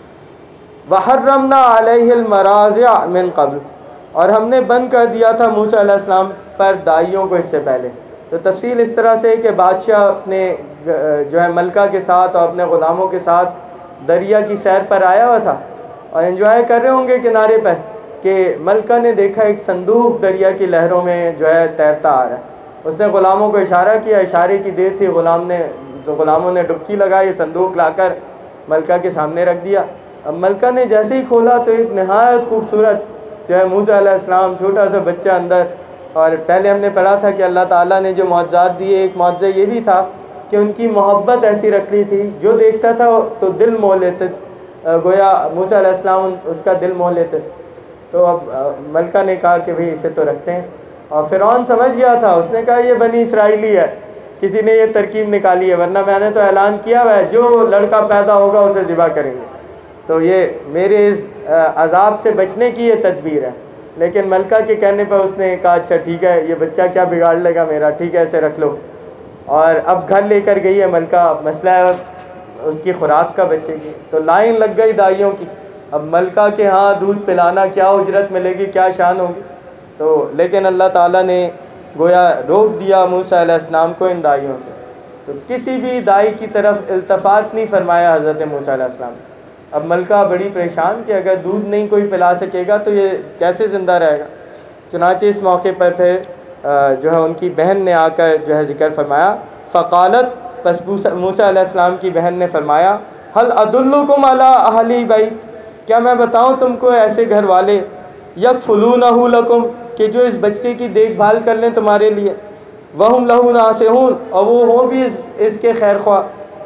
وحرمنا علیہ المراضع من قبل، اور ہم نے بند کر دیا تھا موسیٰ علیہ السلام پر دائیوں کو اس سے پہلے۔ تو تفصیل اس طرح سے کہ بادشاہ اپنے جو ہے ملکہ کے ساتھ اور اپنے غلاموں کے ساتھ دریا کی سیر پر آیا ہوا تھا اور انجوائے کر رہے ہوں گے کنارے پر، کہ ملکہ نے دیکھا ایک صندوق دریا کی لہروں میں جو ہے تیرتا آ رہا ہے۔ اس نے غلاموں کو اشارہ کیا، اشارے کی دیر تھی، غلام نے جو غلاموں نے ڈبکی لگائی، صندوق لا کر ملکہ کے سامنے رکھ دیا۔ اب ملکہ نے جیسے ہی کھولا تو ایک نہایت خوبصورت جو ہے موسیٰ علیہ السلام، چھوٹا سا بچہ اندر۔ اور پہلے ہم نے پڑھا تھا کہ اللہ تعالیٰ نے جو معجزات دیے، ایک معجزہ یہ بھی تھا کہ ان کی محبت ایسی رکھ لی تھی، جو دیکھتا تھا تو دل موہ لیتے، گویا موسیٰ علیہ السلام اس کا دل موہ لیتے۔ تو اب ملکہ نے کہا کہ بھئی اسے تو رکھتے ہیں، اور فرعون سمجھ گیا تھا، اس نے کہا یہ بنی اسرائیلی ہے، کسی نے یہ ترکیب نکالی ہے، ورنہ میں نے تو اعلان کیا ہوا ہے جو لڑکا پیدا ہوگا اسے ذبح کریں گے، تو یہ میرے اس عذاب سے بچنے کی یہ تدبیر ہے۔ لیکن ملکہ کے کہنے پر اس نے کہا اچھا ٹھیک ہے، یہ بچہ کیا بگاڑ لے گا میرا، ٹھیک ہے اسے رکھ لو۔ اور اب گھر لے کر گئی ہے ملکہ، مسئلہ ہے اس کی خوراک کا بچے کی، تو لائن لگ گئی دائیوں کی۔ اب ملکہ کے ہاں دودھ پلانا، کیا اجرت ملے گی، کیا شان ہوگی، تو لیکن اللہ تعالیٰ نے گویا روک دیا موسیٰ علیہ السلام کو ان دائیوں سے، تو کسی بھی دائی کی طرف التفات نہیں فرمایا حضرت موسیٰ علیہ السلام۔ اب ملکہ بڑی پریشان کہ اگر دودھ نہیں کوئی پلا سکے گا تو یہ کیسے زندہ رہے گا۔ چنانچہ اس موقع پر پھر جو ہے ان کی بہن نے آ کر جو ہے ذکر فرمایا، فقالت، پس موسیٰ علیہ السلام کی بہن نے فرمایا، هل ادلکم علی اہل بیت، کیا میں بتاؤں تم کو ایسے گھر والے، یکفلونہ لکم، کہ جو اس بچے کی دیکھ بھال کر لیں تمہارے لیے، وہم لہ ناصحون، اور وہ ہوں بھی اس, اس کے خیر خواہ۔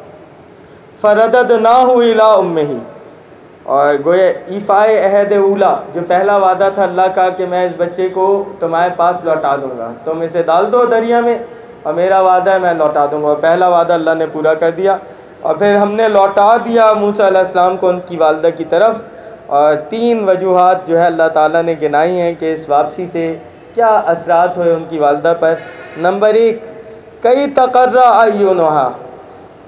فرددناہ الی امہ، اور گویا ایفائے عہد اولا، جو پہلا وعدہ تھا اللہ کا کہ میں اس بچے کو تمہارے پاس لوٹا دوں گا، تم اسے ڈال دو دریا میں اور میرا وعدہ ہے میں لوٹا دوں گا، پہلا وعدہ اللہ نے پورا کر دیا۔ اور پھر ہم نے لوٹا دیا موسیٰ علیہ السلام کو ان کی والدہ کی طرف، اور تین وجوہات جو ہے اللہ تعالیٰ نے گنائی ہیں کہ اس واپسی سے کیا اثرات ہوئے ان کی والدہ پر۔ نمبر ایک، کئی تقرّ اعینھا،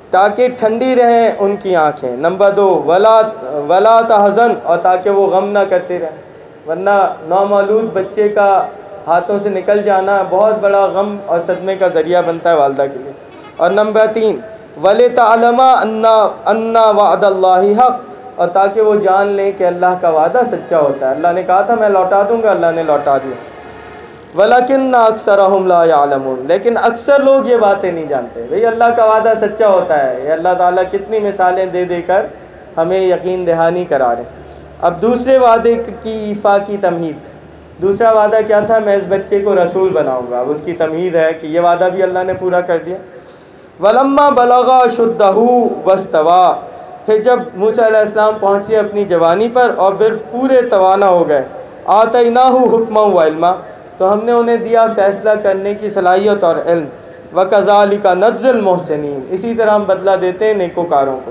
تاکہ ٹھنڈی رہیں ان کی آنکھیں۔ نمبر دو ولا ولا تحزن، اور تاکہ وہ غم نہ کرتے رہیں، ورنہ نومولود بچے کا ہاتھوں سے نکل جانا بہت بڑا غم اور صدمے کا ذریعہ بنتا ہے والدہ کے لیے۔ اور نمبر تین وَلِتَعْلَمَ أَنَّ أَنَّ وَعْدَ اللَّهِ حق، اور تاکہ وہ جان لیں کہ اللہ کا وعدہ سچا ہوتا ہے۔ اللہ نے کہا تھا میں لوٹا دوں گا، اللہ نے لوٹا دیا۔ وَلَكِنَّ أَكْثَرَهُمْ لَا يَعْلَمُونَ، لیکن اکثر لوگ یہ باتیں نہیں جانتے۔ بھئی اللہ کا وعدہ سچا ہوتا ہے، یہ اللہ تعالیٰ کتنی مثالیں دے دے کر ہمیں یقین دہانی کرا رہے ہیں۔ اب دوسرے وعدے کی ایفا کی تمہید، دوسرا وعدہ کیا تھا؟ میں اس بچے کو رسول بناؤں گا۔ اب اس کی تمہید ہے کہ یہ وعدہ بھی اللہ نے پورا کر دیا۔ وَلَمَّا بَلَغَ أَشُدَّهُ وَاسْتَوَىٰ، پھر جب موسیٰ علیہ السلام پہنچے اپنی جوانی پر اور پھر پورے توانا ہو گئے، آتَيْنَاهُ حُكْمًا وَعِلْمًا، تو ہم نے انہیں دیا فیصلہ کرنے کی صلاحیت اور علم۔ وَكَذَلِكَ نَجْزِي الْمُحْسِنِينَ، اسی طرح ہم بدلہ دیتے ہیں نیکوکاروں کو۔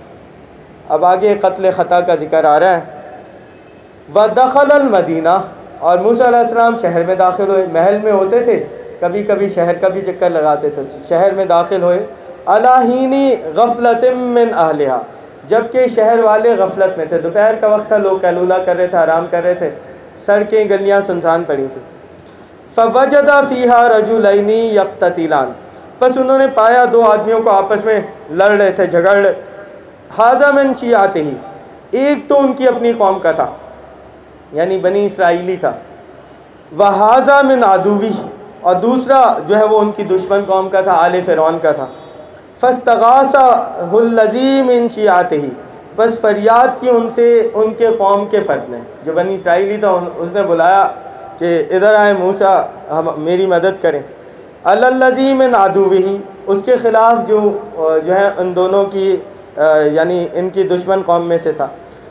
اب آگے قتل خطا کا ذکر آ رہا ہے۔ وَدَخَلَ الْمَدِينَةَ، اور موسیٰ علیہ السلام شہر میں داخل ہوئے، محل میں ہوتے تھے، کبھی کبھی شہر کا بھی چکر لگاتے تھے، شہر میں داخل ہوئے۔ عَلَىٰ حِينِ غَفْلَةٍ مِّنْ أَهْلِهَا، جبکہ شہر والے غفلت میں تھے، دوپہر کا وقت تھا، لوگ قیلولہ کر رہے تھے، آرام کر رہے تھے، سڑکیں گلیاں سنسان پڑی تھیں۔ فَوَجَدَ فِيهَا رَجُلَيْنِ يَقْتَتِلَانِ، بس انہوں نے پایا دو آدمیوں کو آپس میں لڑ رہے تھے، جھگڑ رہے تھے۔ هَذَا مِنْ شِيعَتِهِ، ایک تو ان کی اپنی قوم کا تھا، یعنی بنی اسرائیلی تھا۔ وَهَذَا مِنْ عَدُوِّهِ، اور دوسرا جو ہے وہ ان کی دشمن قوم کا تھا، آل فرعون کا تھا۔ فَاسْتَغَاثَهُ الَّذِي مِنْ شِيعَتِهِ، بس فریاد کی ان سے ان کے قوم کے فرد نے، جو بنی اسرائیلی تھا، اس نے بلایا کہ ادھر آئے موسیٰ، ہم میری مدد کریں۔ عَلَى الَّذِي مِنْ عَدُوِّهِ، اس کے خلاف جو جو ہے ان دونوں کی یعنی ان کی دشمن قوم میں سے تھا۔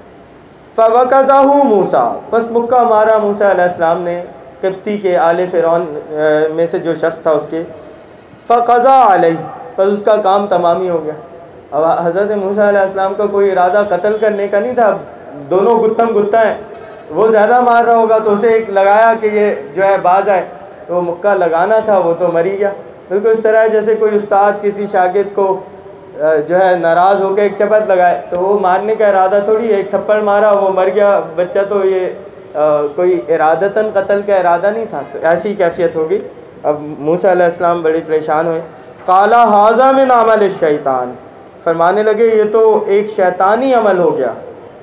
فَوَكَزَهُ موسیٰ، بس مکہ مارا موسیٰ علیہ السلام نے قبطی کے آل فرعون میں سے جو شخص تھا اس کے۔ فَقَضَىٰ عَلَيْهِ، بس اس کا کام تمامی ہو گیا۔ اب حضرت موسیٰ علیہ السلام کا کوئی ارادہ قتل کرنے کا نہیں تھا، دونوں گتم گتا ہیں، وہ زیادہ مار رہا ہوگا تو اسے ایک لگایا کہ یہ جو ہے باز آئے، تو مکہ لگانا تھا، وہ تو مر ہی گیا۔ بالکل اس طرح ہے جیسے کوئی استاد کسی شاگرد کو جو ہے ناراض ہو کے ایک چپت لگائے، تو وہ مارنے کا ارادہ تھوڑی، ایک تھپڑ مارا وہ مر گیا بچہ، تو یہ کوئی ارادتاً قتل کا ارادہ نہیں تھا۔ تو ایسی کیفیت ہوگی۔ اب موسیٰ علیہ السلام بڑے پریشان ہوئے۔ قَالَ هَٰذَا مِنْ عَمَلِ الشَّيْطَانِ، فرمانے لگے یہ تو ایک شیطانی عمل ہو گیا۔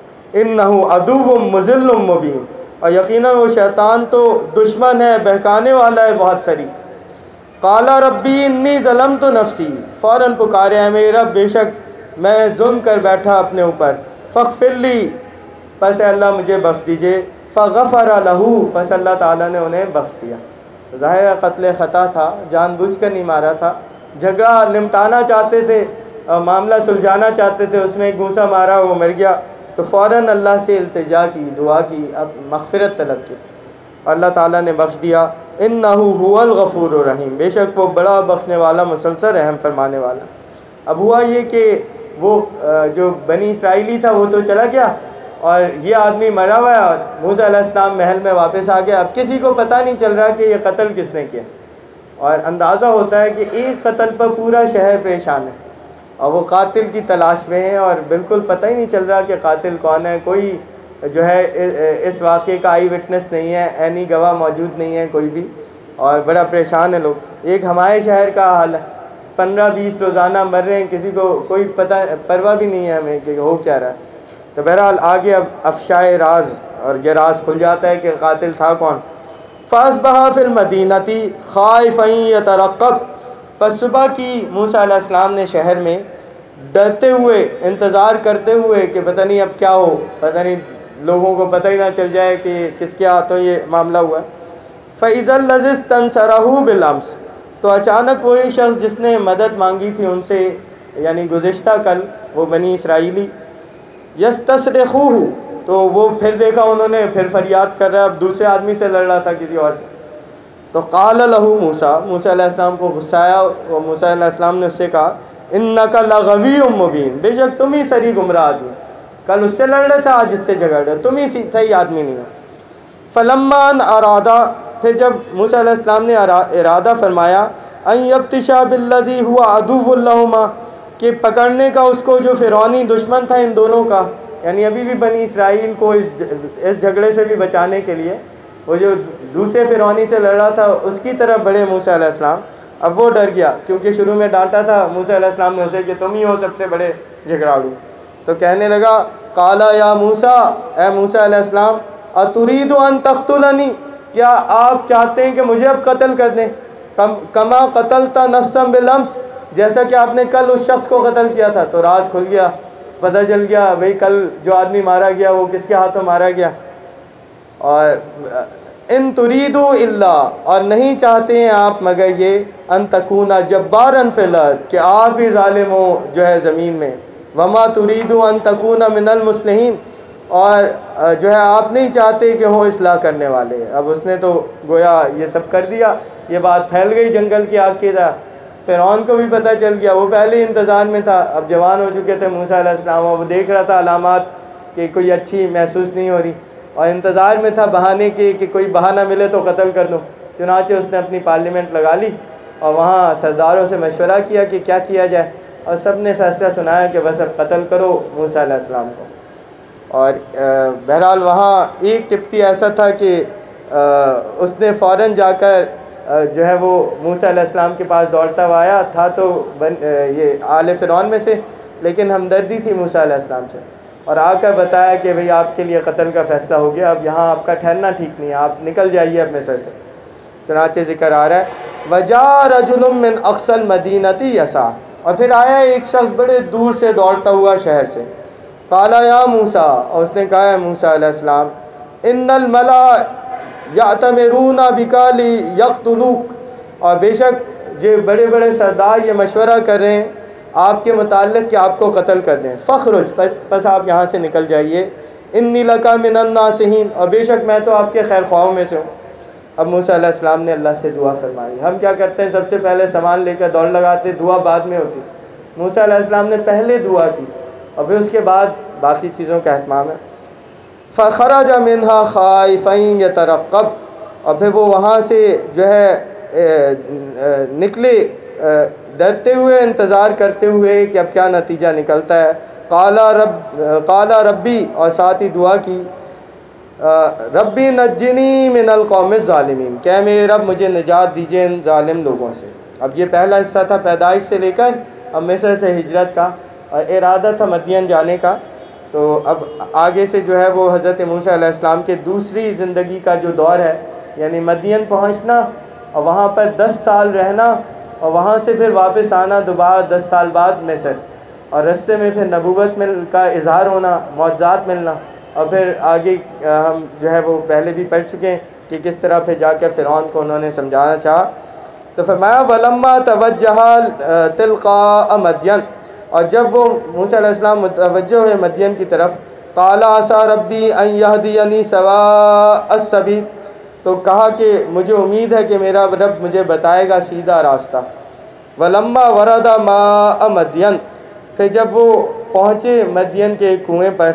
إِنَّهُ عَدُوٌّ مُضِلٌّ مُّبِينٌ، اور یقیناً وہ شیطان تو دشمن ہے، بہکانے والا ہے بہت سری۔ قَالَ رَبِّ إِنِّي ظَلَمْتُ نَفْسِي، فوراً پکارے ہیں میرے رب، بے شک میں ظلم کر بیٹھا اپنے اوپر۔ فَاغْفِرْ لِي، پس اللہ مجھے بخش دیجئے۔ فَغَفَرَ لَهُ، پس اللہ تعالیٰ نے انہیں بخش دیا۔ ظاہر قتل خطا تھا، جان بوجھ کر نہیں مارا تھا، جھگڑا نمٹانا چاہتے تھے، معاملہ سلجھانا چاہتے تھے، اس نے ایک گھونسا مارا، وہ مر گیا، تو فوراً اللہ سے التجا کی، دعا کی، اب مغفرت طلب کی، اللہ تعالیٰ نے بخش دیا۔ إِنَّهُ هُوَ الْغَفُورُ الرَّحِيمُ، بے شک وہ بڑا بخشنے والا، مسلسل رحم فرمانے والا۔ اب ہوا یہ کہ وہ جو بنی اسرائیلی تھا وہ تو چلا گیا، اور یہ آدمی مرا ہوا ہے، اور موسیٰ علیہ السلام محل میں واپس آ گیا۔ اب کسی کو پتہ نہیں چل رہا کہ یہ قتل کس نے کیا، اور اندازہ ہوتا ہے کہ ایک قتل پر پورا شہر پریشان ہے، اور وہ قاتل کی تلاش میں ہے، اور بالکل پتہ ہی نہیں چل رہا کہ قاتل کون ہے۔ کوئی جو ہے اس واقعے کا آئی وٹنس نہیں ہے، عینی گواہ موجود نہیں ہے کوئی بھی، اور بڑا پریشان ہے لوگ۔ ایک ہمارے شہر کا حال ہے، پندرہ بیس روزانہ مر رہے ہیں، کسی کو کوئی پتہ پرواہ بھی نہیں ہے ہمیں کہ ہو کیا رہا ہے۔ تو بہرحال آگے اب افشائے راز، اور یہ راز کھل جاتا ہے کہ قاتل تھا کون۔ فَأَصْبَحَ فِي الْمَدِينَةِ خَائِفًا يَتَرَقَّبُ، پس صبح کی موسیٰ علیہ السلام نے شہر میں ڈرتے ہوئے، انتظار کرتے ہوئے کہ پتہ نہیں اب کیا ہو، پتہ نہیں لوگوں کو پتہ ہی نہ چل جائے کہ کس کے ہاتھوں یہ معاملہ ہوا ہے۔ فَإِذَا الَّذِي اسْتَنصَرَهُ بِالْأَمْسِ، تو اچانک وہی شخص جس نے مدد مانگی تھی ان سے، یعنی گزشتہ کل، وہ بنی اسرائیلی، يَسْتَصْرِخُهُ، تو وہ پھر دیکھا انہوں نے، پھر فریاد کر رہا ہے، اب دوسرے آدمی سے لڑ رہا تھا، کسی اور سے۔ تو قال له موسیٰ، موسیٰ علیہ السلام کو غصہ آیا، اور موسیٰ علیہ السلام نے اس سے کہا انک لغوی مبین، بے شک تم ہی سری گمراہ آدمی، کل اس سے لڑ رہے تھے، آج اس سے جھگڑ رہے، تم ہی صحیح آدمی نہیں ہو۔ فلما ان ارادہ، پھر جب موسیٰ علیہ السلام نے ارادہ فرمایا ان یبطشا بالذی هو عدو لہما، کہ پکڑنے کا اس کو جو فرعونی دشمن تھا ان دونوں کا، یعنی ابھی بھی بنی اسرائیل کو اس اس جھگڑے سے بھی بچانے کے لیے وہ جو دوسرے فرعونی سے لڑ رہا تھا اس کی طرف بڑھے موسیٰ علیہ السلام. اب وہ ڈر گیا کیونکہ شروع میں ڈانٹا تھا موسیٰ علیہ السلام نے اسے کہ تم ہی ہو سب سے بڑے جھگڑاڑو. تو کہنے لگا قال یا موسیٰ، اے موسیٰ علیہ السلام، اترید ان تقتلنی، کیا آپ چاہتے ہیں کہ مجھے اب قتل کر دیں؟ کما قتلت نفسا بالامس، جیسا کہ آپ نے کل اس شخص کو قتل کیا تھا. تو راز کھل گیا، پتہ چل گیا بھئی کل جو آدمی مارا گیا وہ کس کے ہاتھوں مارا گیا. اور ان تریدو الا، اور نہیں چاہتے ہیں آپ مگر یہ ان تکونا جبارا فی الارض، کہ آپ ہی ظالم ہو جو ہے زمین میں. وما تریدو ان تکونا من المصلحین، اور جو ہے آپ نہیں چاہتے کہ ہوں اصلاح کرنے والے. اب اس نے تو گویا یہ سب کر دیا، یہ بات پھیل گئی جنگل کی آگ کی طرح. فرعون کو بھی پتہ چل گیا، وہ پہلے ہی انتظار میں تھا، اب جوان ہو چکے تھے موسیٰ علیہ السلام، وہ دیکھ رہا تھا علامات کہ کوئی اچھی محسوس نہیں ہو رہی، اور انتظار میں تھا بہانے کے کہ کوئی بہانہ ملے تو قتل کر دوں. چنانچہ اس نے اپنی پارلیمنٹ لگا لی اور وہاں سرداروں سے مشورہ کیا کہ کیا کیا جائے، اور سب نے فیصلہ سنایا کہ بس اب قتل کرو موسیٰ علیہ السلام کو. اور بہرحال وہاں ایک قبطی ایسا تھا کہ اس نے فوراً جا کر جو ہے وہ موسیٰ علیہ السلام کے پاس دوڑتا ہوا آیا تھا، تو یہ آل فرعون میں سے، لیکن ہمدردی تھی موسیٰ علیہ السلام سے، اور آ کر بتایا کہ بھئی آپ کے لیے قتل کا فیصلہ ہو گیا، اب یہاں آپ کا ٹھہرنا ٹھیک نہیں ہے، آپ نکل جائیے اب مصر سے. چنانچہ ذکر آ رہا ہے وَجَاءَ رَجُلٌ مِّنْ أَقْصَى الْمَدِينَةِ يَسْعَىٰ، اور پھر آیا ایک شخص بڑے دور سے دوڑتا ہوا شہر سے. قَالَ يَا موسیٰ، اور اس نے کہا ہے موسیٰ علیہ السلام، إِنَّ الْمَلَأَ يَأْتَمِرُونَ بِكَ لِيَقْتُلُوكَ، اور بے شک یہ بڑے بڑے سردار یہ مشورہ کر رہے ہیں آپ کے متعلق کہ آپ کو قتل کر دیں. فَخْرُجْ، پس آپ یہاں سے نکل جائیے. إِنِّي لَكَ مِنَ النَّاصِحِينَ، اور بے شک میں تو آپ کے خیر خواہوں میں سے ہوں. اب موسیٰ علیہ السلام نے اللہ سے دعا فرمائی. ہم کیا کرتے ہیں، سب سے پہلے سامان لے کر دوڑ لگاتے، دعا بعد میں ہوتی. موسیٰ علیہ السلام نے پہلے دعا کی اور پھر اس کے بعد باقی چیزوں کا اہتمام ہے. فَخَرَجَ مِنْهَا خَائِفًا يَتَرَقَّبُ، اور پھر وہ وہاں سے جو ہے نکلے ڈرتے ہوئے، انتظار کرتے ہوئے کہ اب کیا نتیجہ نکلتا ہے. قَالَ رب قَالَ ربی، اور ساتھ ہی دعا کی ربی نجنی من القوم الظالمین، کہ میرے رب مجھے نجات دیجیے ان ظالم لوگوں سے. اب یہ پہلا حصہ تھا پیدائش سے لے کر اب مصر سے ہجرت کا، اور ارادہ تھا مدین جانے کا. تو اب آگے سے جو ہے وہ حضرت موسیٰ علیہ السلام کے دوسری زندگی کا جو دور ہے، یعنی مدین پہنچنا اور وہاں پر دس سال رہنا، اور وہاں سے پھر واپس آنا دوبارہ دس سال بعد مصر، اور رستے میں پھر نبوت میں کا اظہار ہونا، معجزات ملنا، اور پھر آگے ہم جو ہے وہ پہلے بھی پڑھ چکے ہیں کہ کس طرح پھر جا کے فرعون کو انہوں نے سمجھانا چاہا. تو فرمایا وَلَمَّا تَوَجَّهَ تِلْقَاءَ مَدْيَنَ، اور جب وہ موسیٰ علیہ السلام متوجہ ہوئے مدین کی طرف، قَالَ عَسَىٰ رَبِّي أَن يَهْدِيَنِي سَوَاءَ السَّبِيلِ، تو کہا کہ مجھے امید ہے کہ میرا رب مجھے بتائے گا سیدھا راستہ. وَلَمَّا وَرَدَ مَاءَ مَدْيَنَ، پھر جب وہ پہنچے مدین کے کنویں پر،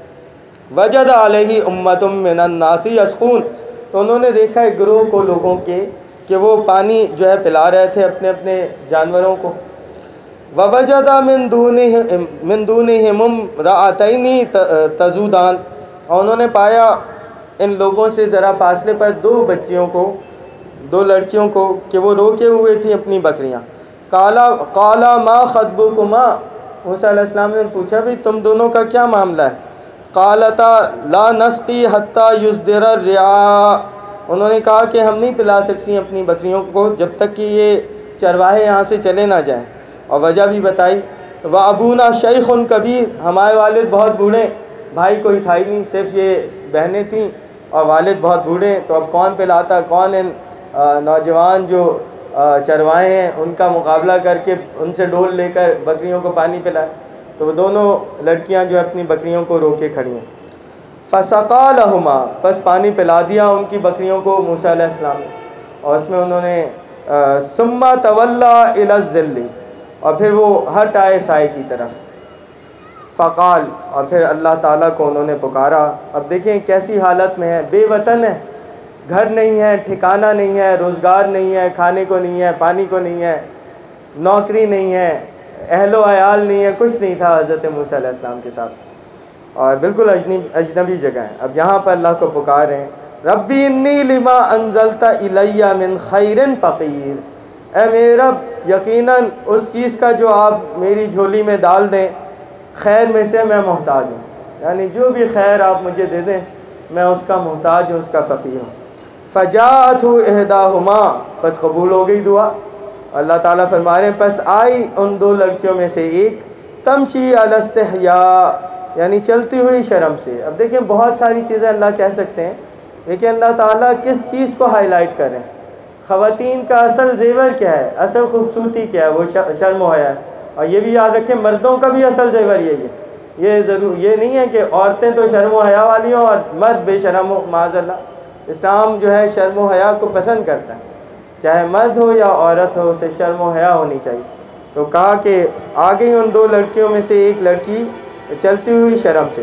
وجد علیہ امۃ من الناس یسقون، تو انہوں نے دیکھا ایک گروہ کو لوگوں کے کہ وہ پانی جو ہے پلا رہے تھے اپنے اپنے جانوروں کو. ووجد من دونہم من دونہم امرأتین تذودان، اور انہوں نے پایا ان لوگوں سے ذرا فاصلے پر دو بچیوں کو، دو لڑکیوں کو کہ وہ روکے ہوئے تھیں اپنی بکریاں. قالا قالا ما خطبکما، موسیٰ علیہ السلام نے پوچھا بھی تم دونوں کا کیا معاملہ ہے. قالتا لا نسقی حتی یصدر الرعاء، انہوں نے کہا کہ ہم نہیں پلا سکتی اپنی بکریوں کو جب تک کہ یہ چرواہے یہاں سے چلے نہ جائیں. اور وجہ بھی بتائی. وابونا شیخ کبیر، ہمارے والد بہت بوڑھے، بھائی کوئی تھا ہی نہیں، صرف یہ بہنیں تھیں اور والد بہت بوڑھے، تو اب کون پلاتا، کون ان نوجوان جو چرواہے ہیں ان کا مقابلہ کر کے ان سے ڈول لے کر بکریوں کو پانی پلائے. تو وہ دونوں لڑکیاں جو اپنی بکریوں کو روکے کھڑی ہیں. فسقا لہما، بس پانی پلا دیا ان کی بکریوں کو موسیٰ علیہ السلام نے، اور اس میں انہوں نے ثم تولی الی الظل، اور پھر وہ ہٹ آئے سائے کی طرف. فقال، اور پھر اللہ تعالیٰ کو انہوں نے پکارا. اب دیکھیں کیسی حالت میں ہے، بے وطن ہے، گھر نہیں ہے، ٹھکانہ نہیں ہے، روزگار نہیں ہے، کھانے کو نہیں ہے، پانی کو نہیں ہے، نوکری نہیں ہے، اہل و عیال نہیں ہے، کچھ نہیں تھا حضرت موسیٰ علیہ السلام کے ساتھ، اور بالکل اجنبی جگہ ہے. اب یہاں پر اللہ کو پکار رہے ہیں، ربی انی لما انزلت الی من خیر فقیر، اے میرے رب یقیناً اس چیز کا جو آپ میری جھولی میں ڈال دیں خیر میں سے میں محتاج ہوں، یعنی جو بھی خیر آپ مجھے دے دیں میں اس کا محتاج ہوں، اس کا فقیر ہوں. فجاءتہ احداہما، بس قبول ہو گئی دعا. اللہ تعالیٰ فرما رہے ہیں پس آئی ان دو لڑکیوں میں سے ایک، تمشی علی استحیاء، یعنی چلتی ہوئی شرم سے. اب دیکھیں بہت ساری چیزیں اللہ کہہ سکتے ہیں، لیکن اللہ تعالیٰ کس چیز کو ہائی لائٹ کر رہے ہیں؟ خواتین کا اصل زیور کیا ہے، اصل خوبصورتی کیا ہے؟ وہ شرم و حیا ہے. اور یہ بھی یاد رکھیں مردوں کا بھی اصل زیور یہی ہے. یہ ضرور یہ نہیں ہے کہ عورتیں تو شرم و حیا والی ہوں اور مرد بے شرم ہو، معاذ اللہ. اسلام جو ہے شرم و حیا کو پسند کرتا ہے، چاہے مرد ہو یا عورت ہو، اسے شرم و حیا ہونی چاہیے. تو کہا کہ آ گئی ان دو لڑکیوں میں سے ایک لڑکی چلتی ہوئی شرم سے.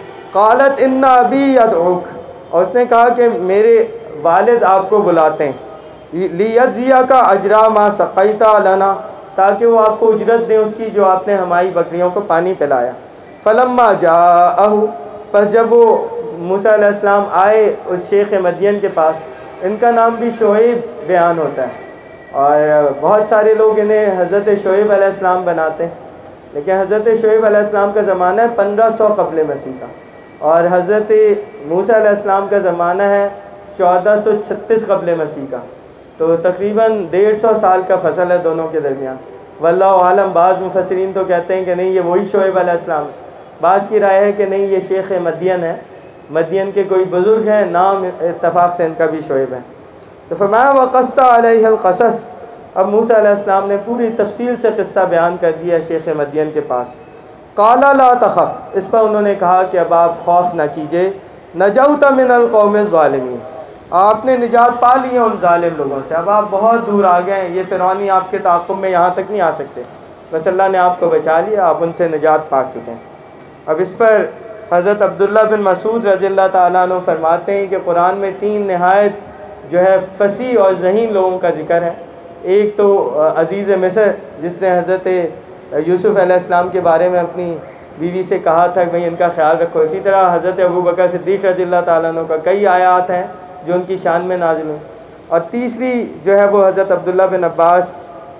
قالت ان ابی یدعوک، اور اس نے کہا کہ میرے والد آپ کو بلاتے ہیں، لیجزیک اجر ما سقیت لنا، تاکہ وہ آپ کو اجرت دیں اس کی جو آپ نے ہماری بکریوں کو پانی پلایا. فلما جاءہ، پس جب وہ موسیٰ علیہ السلام آئے اس شیخ مدین کے پاس، ان کا نام بھی شعیب بیان ہوتا ہے، اور بہت سارے لوگ انہیں حضرت شعیب علیہ السلام بناتے ہیں، لیکن حضرت شعیب علیہ السلام کا زمانہ ہے پندرہ سو قبل مسیح کا، اور حضرت موسیٰ علیہ السلام کا زمانہ ہے چودہ سو چھتیس قبل مسیح کا. تو تقریباً ڈیڑھ سو سال کا فصل ہے دونوں کے درمیان. واللہ عالم، بعض مفسرین تو کہتے ہیں کہ نہیں یہ وہی شعیب علیہ السلام ہے، بعض کی رائے ہے کہ نہیں یہ شیخ مدین ہے، مدین کے کوئی بزرگ ہیں، نام اتفاق سے ان کا بھی شعیب ہے. تو فرمایا وقص علیہ القصص، اب موسیٰ علیہ السلام نے پوری تفصیل سے قصہ بیان کر دیا شیخ مدین کے پاس. قال لا تخف، اس پر انہوں نے کہا کہ اب آپ خوف نہ کیجئے، نجوت من القوم الظالمین، آپ نے نجات پا لی ہے ان ظالم لوگوں سے، اب آپ بہت دور آ گئے ہیں، یہ فرعونی آپ کے تعاقب میں یہاں تک نہیں آ سکتے، بس اللہ نے آپ کو بچا لیا، آپ ان سے نجات پا چکے ہیں. اب اس پر حضرت عبداللہ بن مسعود رضی اللہ تعالیٰ عنہ فرماتے ہیں کہ قرآن میں تین نہایت جو ہے فصیح اور ذہین لوگوں کا ذکر ہے. ایک تو عزیز مصر، جس نے حضرت یوسف علیہ السلام کے بارے میں اپنی بیوی سے کہا تھا کہ بھئی ان کا خیال رکھو. اسی طرح حضرت ابو بکر صدیق رضی اللہ تعالیٰ عنہ کا کئی آیات ہیں جو ان کی شان میں نازل ہوئیں. اور تیسری جو ہے وہ حضرت عبداللہ بن عباس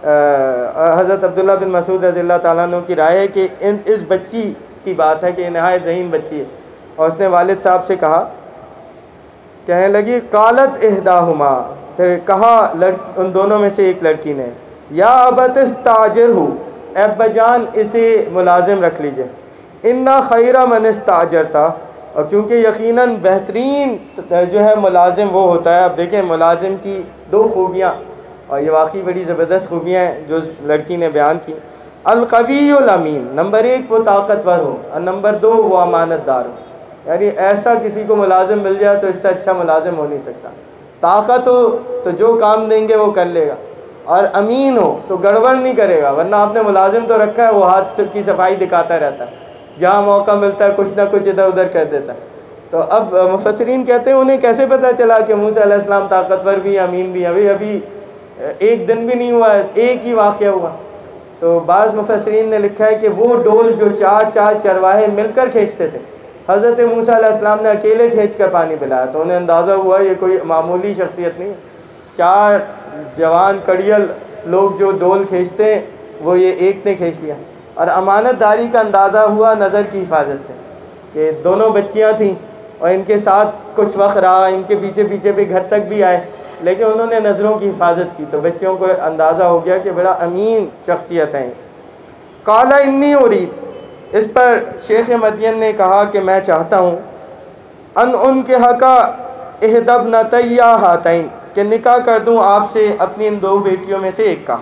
حضرت عبداللہ بن مسعود رضی اللہ تعالیٰ عنہ کی رائے ہے کہ ان اس بچی کی بات ہے کہ نہایت ذہین بچی ہے. اور اس نے والد صاحب سے کہا، کہنے لگی قالت احداہما، پھر کہا لڑکی ان دونوں میں سے ایک لڑکی نے، یا ابت استاجرہ، اے ابا جان اسے ملازم رکھ لیجئے، انا خیر من استاجرتا، اور چونکہ یقیناً بہترین جو ہے ملازم وہ ہوتا ہے. اب دیکھیں ملازم کی دو خوبیاں، اور یہ واقعی بڑی زبردست خوبیاں ہیں جو اس لڑکی نے بیان کی. القوی الامین، نمبر ایک وہ طاقتور ہو، اور نمبر دو وہ امانت دار ہو. یعنی ایسا کسی کو ملازم مل جائے تو اس سے اچھا ملازم ہو نہیں سکتا. طاقت ہو تو جو کام دیں گے وہ کر لے گا، اور امین ہو تو گڑبڑ نہیں کرے گا، ورنہ آپ نے ملازم تو رکھا ہے وہ ہاتھ کی صفائی دکھاتا رہتا ہے، جہاں موقع ملتا ہے کچھ نہ کچھ ادھر ادھر کر دیتا ہے. تو اب مفسرین کہتے ہیں انہیں کیسے پتہ چلا کہ موسیٰ علیہ السلام طاقتور بھی امین بھی؟ ابھی ابھی ایک دن بھی نہیں ہوا ہے، ایک ہی واقعہ ہوا. تو بعض مفسرین نے لکھا ہے کہ وہ ڈول جو چار چار چرواہے مل کر کھینچتے تھے، حضرت موسیٰ علیہ السلام نے اکیلے کھینچ کر پانی پلایا، تو انہیں اندازہ ہوا یہ کوئی معمولی شخصیت نہیں ہے. چار جوان کڑیل لوگ جو ڈول کھینچتے ہیں وہ یہ ایک نے کھینچ لیا. اور امانت داری کا اندازہ ہوا نظر کی حفاظت سے، کہ دونوں بچیاں تھیں اور ان کے ساتھ کچھ وقت رہا، ان کے پیچھے پیچھے بھی گھر تک بھی آئے، لیکن انہوں نے نظروں کی حفاظت کی، تو بچیوں کو اندازہ ہو گیا کہ بڑا امین شخصیت ہیں. قال انی ارید، اس پر شیخ مدین نے کہا کہ میں چاہتا ہوں، ان ان کے حقا احد ابنتی ہاتین، کہ نکاح کر دوں آپ سے اپنی ان دو بیٹیوں میں سے ایک کا.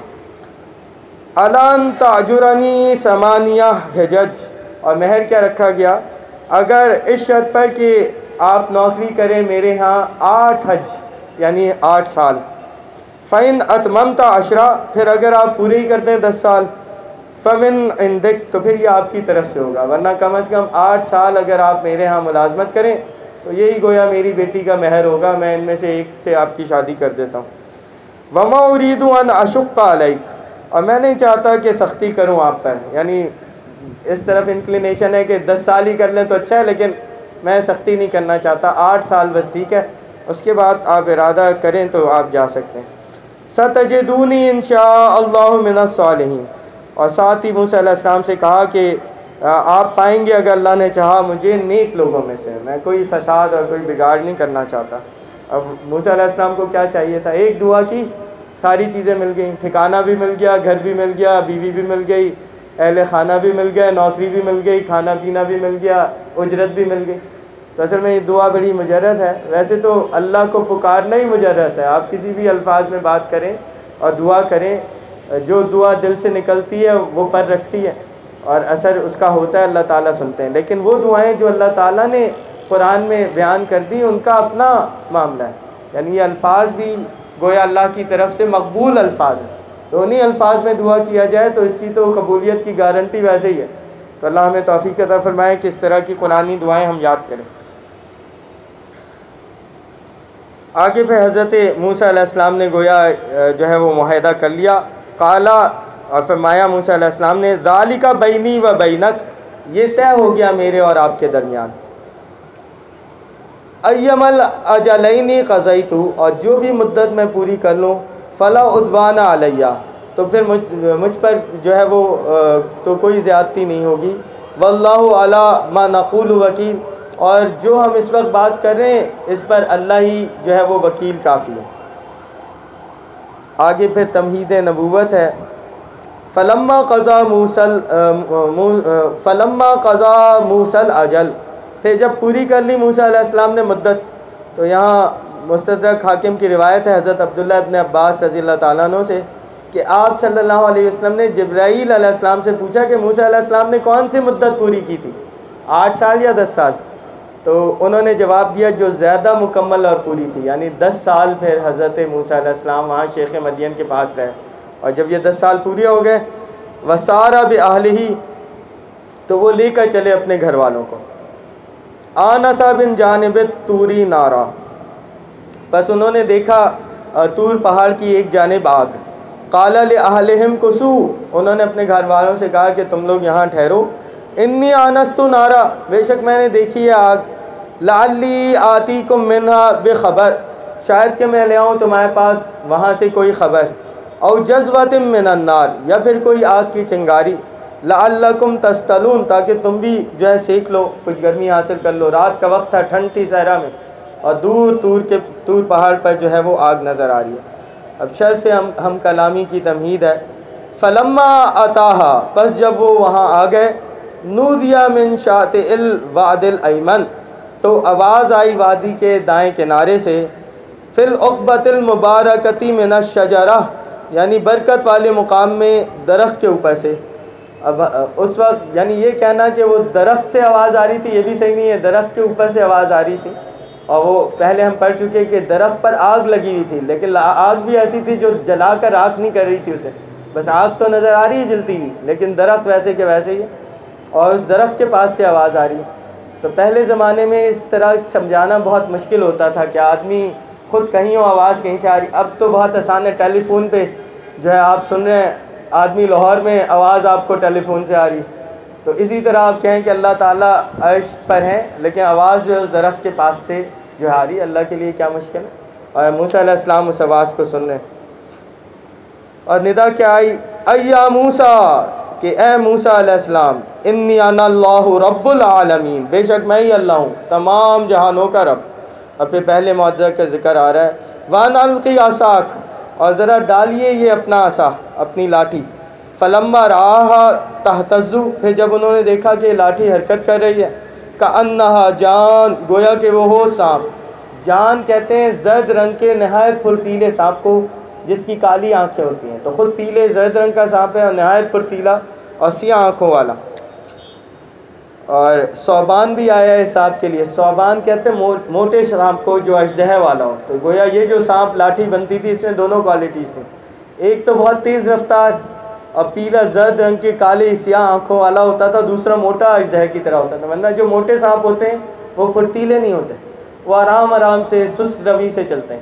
الان تاجرنی ثمانیہ حجج، اور مہر کیا رکھا گیا؟ اگر اس شرط پر کہ آپ نوکری کریں میرے ہاں آٹھ حج، یعنی آٹھ سال. فَإِنْ أَتْمَمْتَ عَشْرًا، پھر اگر آپ پورے ہی کر دیں دس سال، فَمِنْ عِنْدِكَ، تو پھر یہ آپ کی طرف سے ہوگا، ورنہ کم از کم آٹھ سال اگر آپ میرے ہاں ملازمت کریں تو یہی گویا میری بیٹی کا مہر ہوگا، میں ان میں سے ایک سے آپ کی شادی کر دیتا ہوں. وَمَا أُرِيدُ أَنْ أَشُقَّ عَلَيْكَ، اور میں نہیں چاہتا کہ سختی کروں آپ پر، یعنی اس طرف انکلینیشن ہے کہ دس سال ہی کر لیں تو اچھا ہے، لیکن میں سختی نہیں کرنا چاہتا، آٹھ سال بس ٹھیک ہے، اس کے بعد آپ ارادہ کریں تو آپ جا سکتے ہیں۔ ستجدونی انشاء اللہ من الصالحین، اور ساتھ ہی موسیٰ علیہ السلام سے کہا کہ آپ پائیں گے اگر اللہ نے چاہا مجھے نیک لوگوں میں سے، میں کوئی فساد اور کوئی بگاڑ نہیں کرنا چاہتا۔ اب موسیٰ علیہ السلام کو کیا چاہیے تھا؟ ایک دعا کی ساری چیزیں مل گئیں، ٹھکانہ بھی مل گیا، گھر بھی مل گیا، بیوی بھی مل گئی، اہل خانہ بھی مل گئے، نوکری بھی مل گئی، کھانا پینا بھی مل گیا، اجرت بھی مل گئی۔ تو اصل میں یہ دعا بڑی مجرد ہے، ویسے تو اللہ کو پکارنا ہی مجرد ہے، آپ کسی بھی الفاظ میں بات کریں اور دعا کریں، جو دعا دل سے نکلتی ہے وہ پر رکھتی ہے اور اثر اس کا ہوتا ہے، اللہ تعالیٰ سنتے ہیں۔ لیکن وہ دعائیں جو اللہ تعالیٰ نے قرآن میں بیان کر دی ان کا اپنا معاملہ ہے، یعنی یہ الفاظ بھی گویا اللہ کی طرف سے مقبول الفاظ ہیں، تو انہی الفاظ میں دعا کیا جائے تو اس کی تو قبولیت کی گارنٹی ویسے ہی ہے۔ تو اللہ ہمیں توفیق عطا فرمائے کہ اس طرح کی قرآنی دعائیں ہم یاد کریں۔ آگے پہ حضرت موسیٰ علیہ السلام نے گویا جو ہے وہ معاہدہ کر لیا، قالا، اور فرمایا موسیٰ علیہ السلام نے، ذالک بینی و بینک، یہ طے ہو گیا میرے اور آپ کے درمیان، ایم الاجلین قضیت، اور جو بھی مدت میں پوری کر لوں، فلا عدوان علیہ، تو پھر مجھ, مجھ پر جو ہے وہ تو کوئی زیادتی نہیں ہوگی، واللہ علی ما نقول وکیل، اور جو ہم اس وقت بات کر رہے ہیں اس پر اللہ ہی جو ہے وہ وکیل کافی ہے۔ آگے پھر تمہید نبوت ہے، فلما قضا موسل فلما قضا موسل اجل، پھر جب پوری کر لی موسیٰ علیہ السلام نے مدت، تو یہاں مستدرک حاکم کی روایت ہے حضرت عبداللہ ابن عباس رضی اللہ تعالیٰ عنہ سے کہ آپ صلی اللہ علیہ وسلم نے جبرائیل علیہ السلام سے پوچھا کہ موسیٰ علیہ السلام نے کون سی مدت پوری کی تھی، آٹھ سال یا دس سال؟ تو انہوں نے جواب دیا جو زیادہ مکمل اور پوری تھی، یعنی دس سال پھر حضرت موسیٰ علیہ السلام وہاں شیخ مدین کے پاس رہے، اور جب یہ دس سال پورے ہو گئے، وسارا بأہلہ، تو وہ لے کر چلے اپنے گھر والوں کو، آنسا بن جانب توری نارا، بس انہوں نے دیکھا طور پہاڑ کی ایک جانب آگ، قال لأہلہم کسو، انہوں نے اپنے گھر والوں سے کہا کہ تم لوگ یہاں ٹھہرو، انی آنست نارا، بے شک میں نے دیکھی ہے آگ، لعلی آتیکم منہا بخبر، شاید کہ میں لے آؤں تمہارے پاس وہاں سے کوئی خبر، او جذوۃ من النار، یا پھر کوئی آگ کی چنگاری، لعلکم تستلون، تاکہ تم بھی جو ہے سیک لو، کچھ گرمی حاصل کر لو، رات کا وقت تھا، ٹھنڈ تھی صحرا میں، اور دور دور کے طور پہاڑ پر جو ہے وہ آگ نظر آ رہی ہے۔ اب شرف ہم ہم کلامی کی تمہید ہے، فلما اتاہا، پس جب وہ وہاں آ گئے، نودی من شاطئ الوادی الایمن، تو آواز آئی وادی کے دائیں کنارے سے، فی العقبۃ المبارکۃ من الشجرہ، یعنی برکت والے مقام میں درخت کے اوپر سے۔ اب اس وقت یعنی یہ کہنا کہ وہ درخت سے آواز آ رہی تھی یہ بھی صحیح نہیں ہے، درخت کے اوپر سے آواز آ رہی تھی، اور وہ پہلے ہم پڑھ چکے کہ درخت پر آگ لگی ہوئی تھی، لیکن آگ بھی ایسی تھی جو جلا کر راکھ نہیں کر رہی تھی اسے، بس آگ تو نظر آ رہی ہے جلتی ہوئی، لیکن درخت ویسے کہ ویسے ہی ہے، اور اس درخت کے پاس سے آواز آ رہی ہے۔ تو پہلے زمانے میں اس طرح سمجھانا بہت مشکل ہوتا تھا کہ آدمی خود کہیں ہو آواز کہیں سے آ رہی، اب تو بہت آسان ہے، ٹیلی فون پہ جو ہے آپ سن رہے ہیں، آدمی لاہور میں، آواز آپ کو ٹیلی فون سے آ رہی، تو اسی طرح آپ کہیں کہ اللہ تعالیٰ عرش پر ہیں لیکن آواز جو ہے اس درخت کے پاس سے جو آ رہی، اللہ کے لیے کیا مشکل ہے، اور موسیٰ علیہ السلام اس آواز کو سن رہے ہیں، اور ندا کیا آئی، ایا موسیٰ، کہ اے موسیٰ علیہ السلام، انی انا اللہ رب العالمین، بے شک میں ہی اللہ ہوں تمام جہانوں کا رب۔ اور پھر پہلے معجزہ کا ذکر آ رہا ہے، وَأَنْ أَلْقِ عَصَاكَ، اور ذرا ڈالیے یہ اپنا عصا، اپنی لاٹھی، فَلَمَّا رَآهَا تَهْتَزُّ، پھر جب انہوں نے دیکھا کہ لاٹھی حرکت کر رہی ہے، كَأَنَّهَا جان، گویا کہ وہ ہو سانپ، جان کہتے ہیں زرد رنگ کے نہایت پھرتیلے سانپ کو جس کی کالی آنکھیں ہوتی ہیں، تو خود پیلے زرد رنگ کا سانپ ہے اور نہایت پھرتیلا اور سیاہ آنکھوں والا۔ اور صوبان بھی آیا ہے سانپ کے لیے، صوبان کہتے ہیں موٹے سانپ کو جو اژدہے والا ہو، تو گویا یہ جو سانپ لاٹھی بنتی تھی اس میں دونوں کوالٹیز تھیں، ایک تو بہت تیز رفتار اور پیلا زرد رنگ کے کالے سیاہ آنکھوں والا ہوتا تھا، دوسرا موٹا اژدہے کی طرح ہوتا تھا، ورنہ جو موٹے سانپ ہوتے ہیں وہ پھرتیلے نہیں ہوتے، وہ آرام آرام سے سست روی سے چلتے ہیں،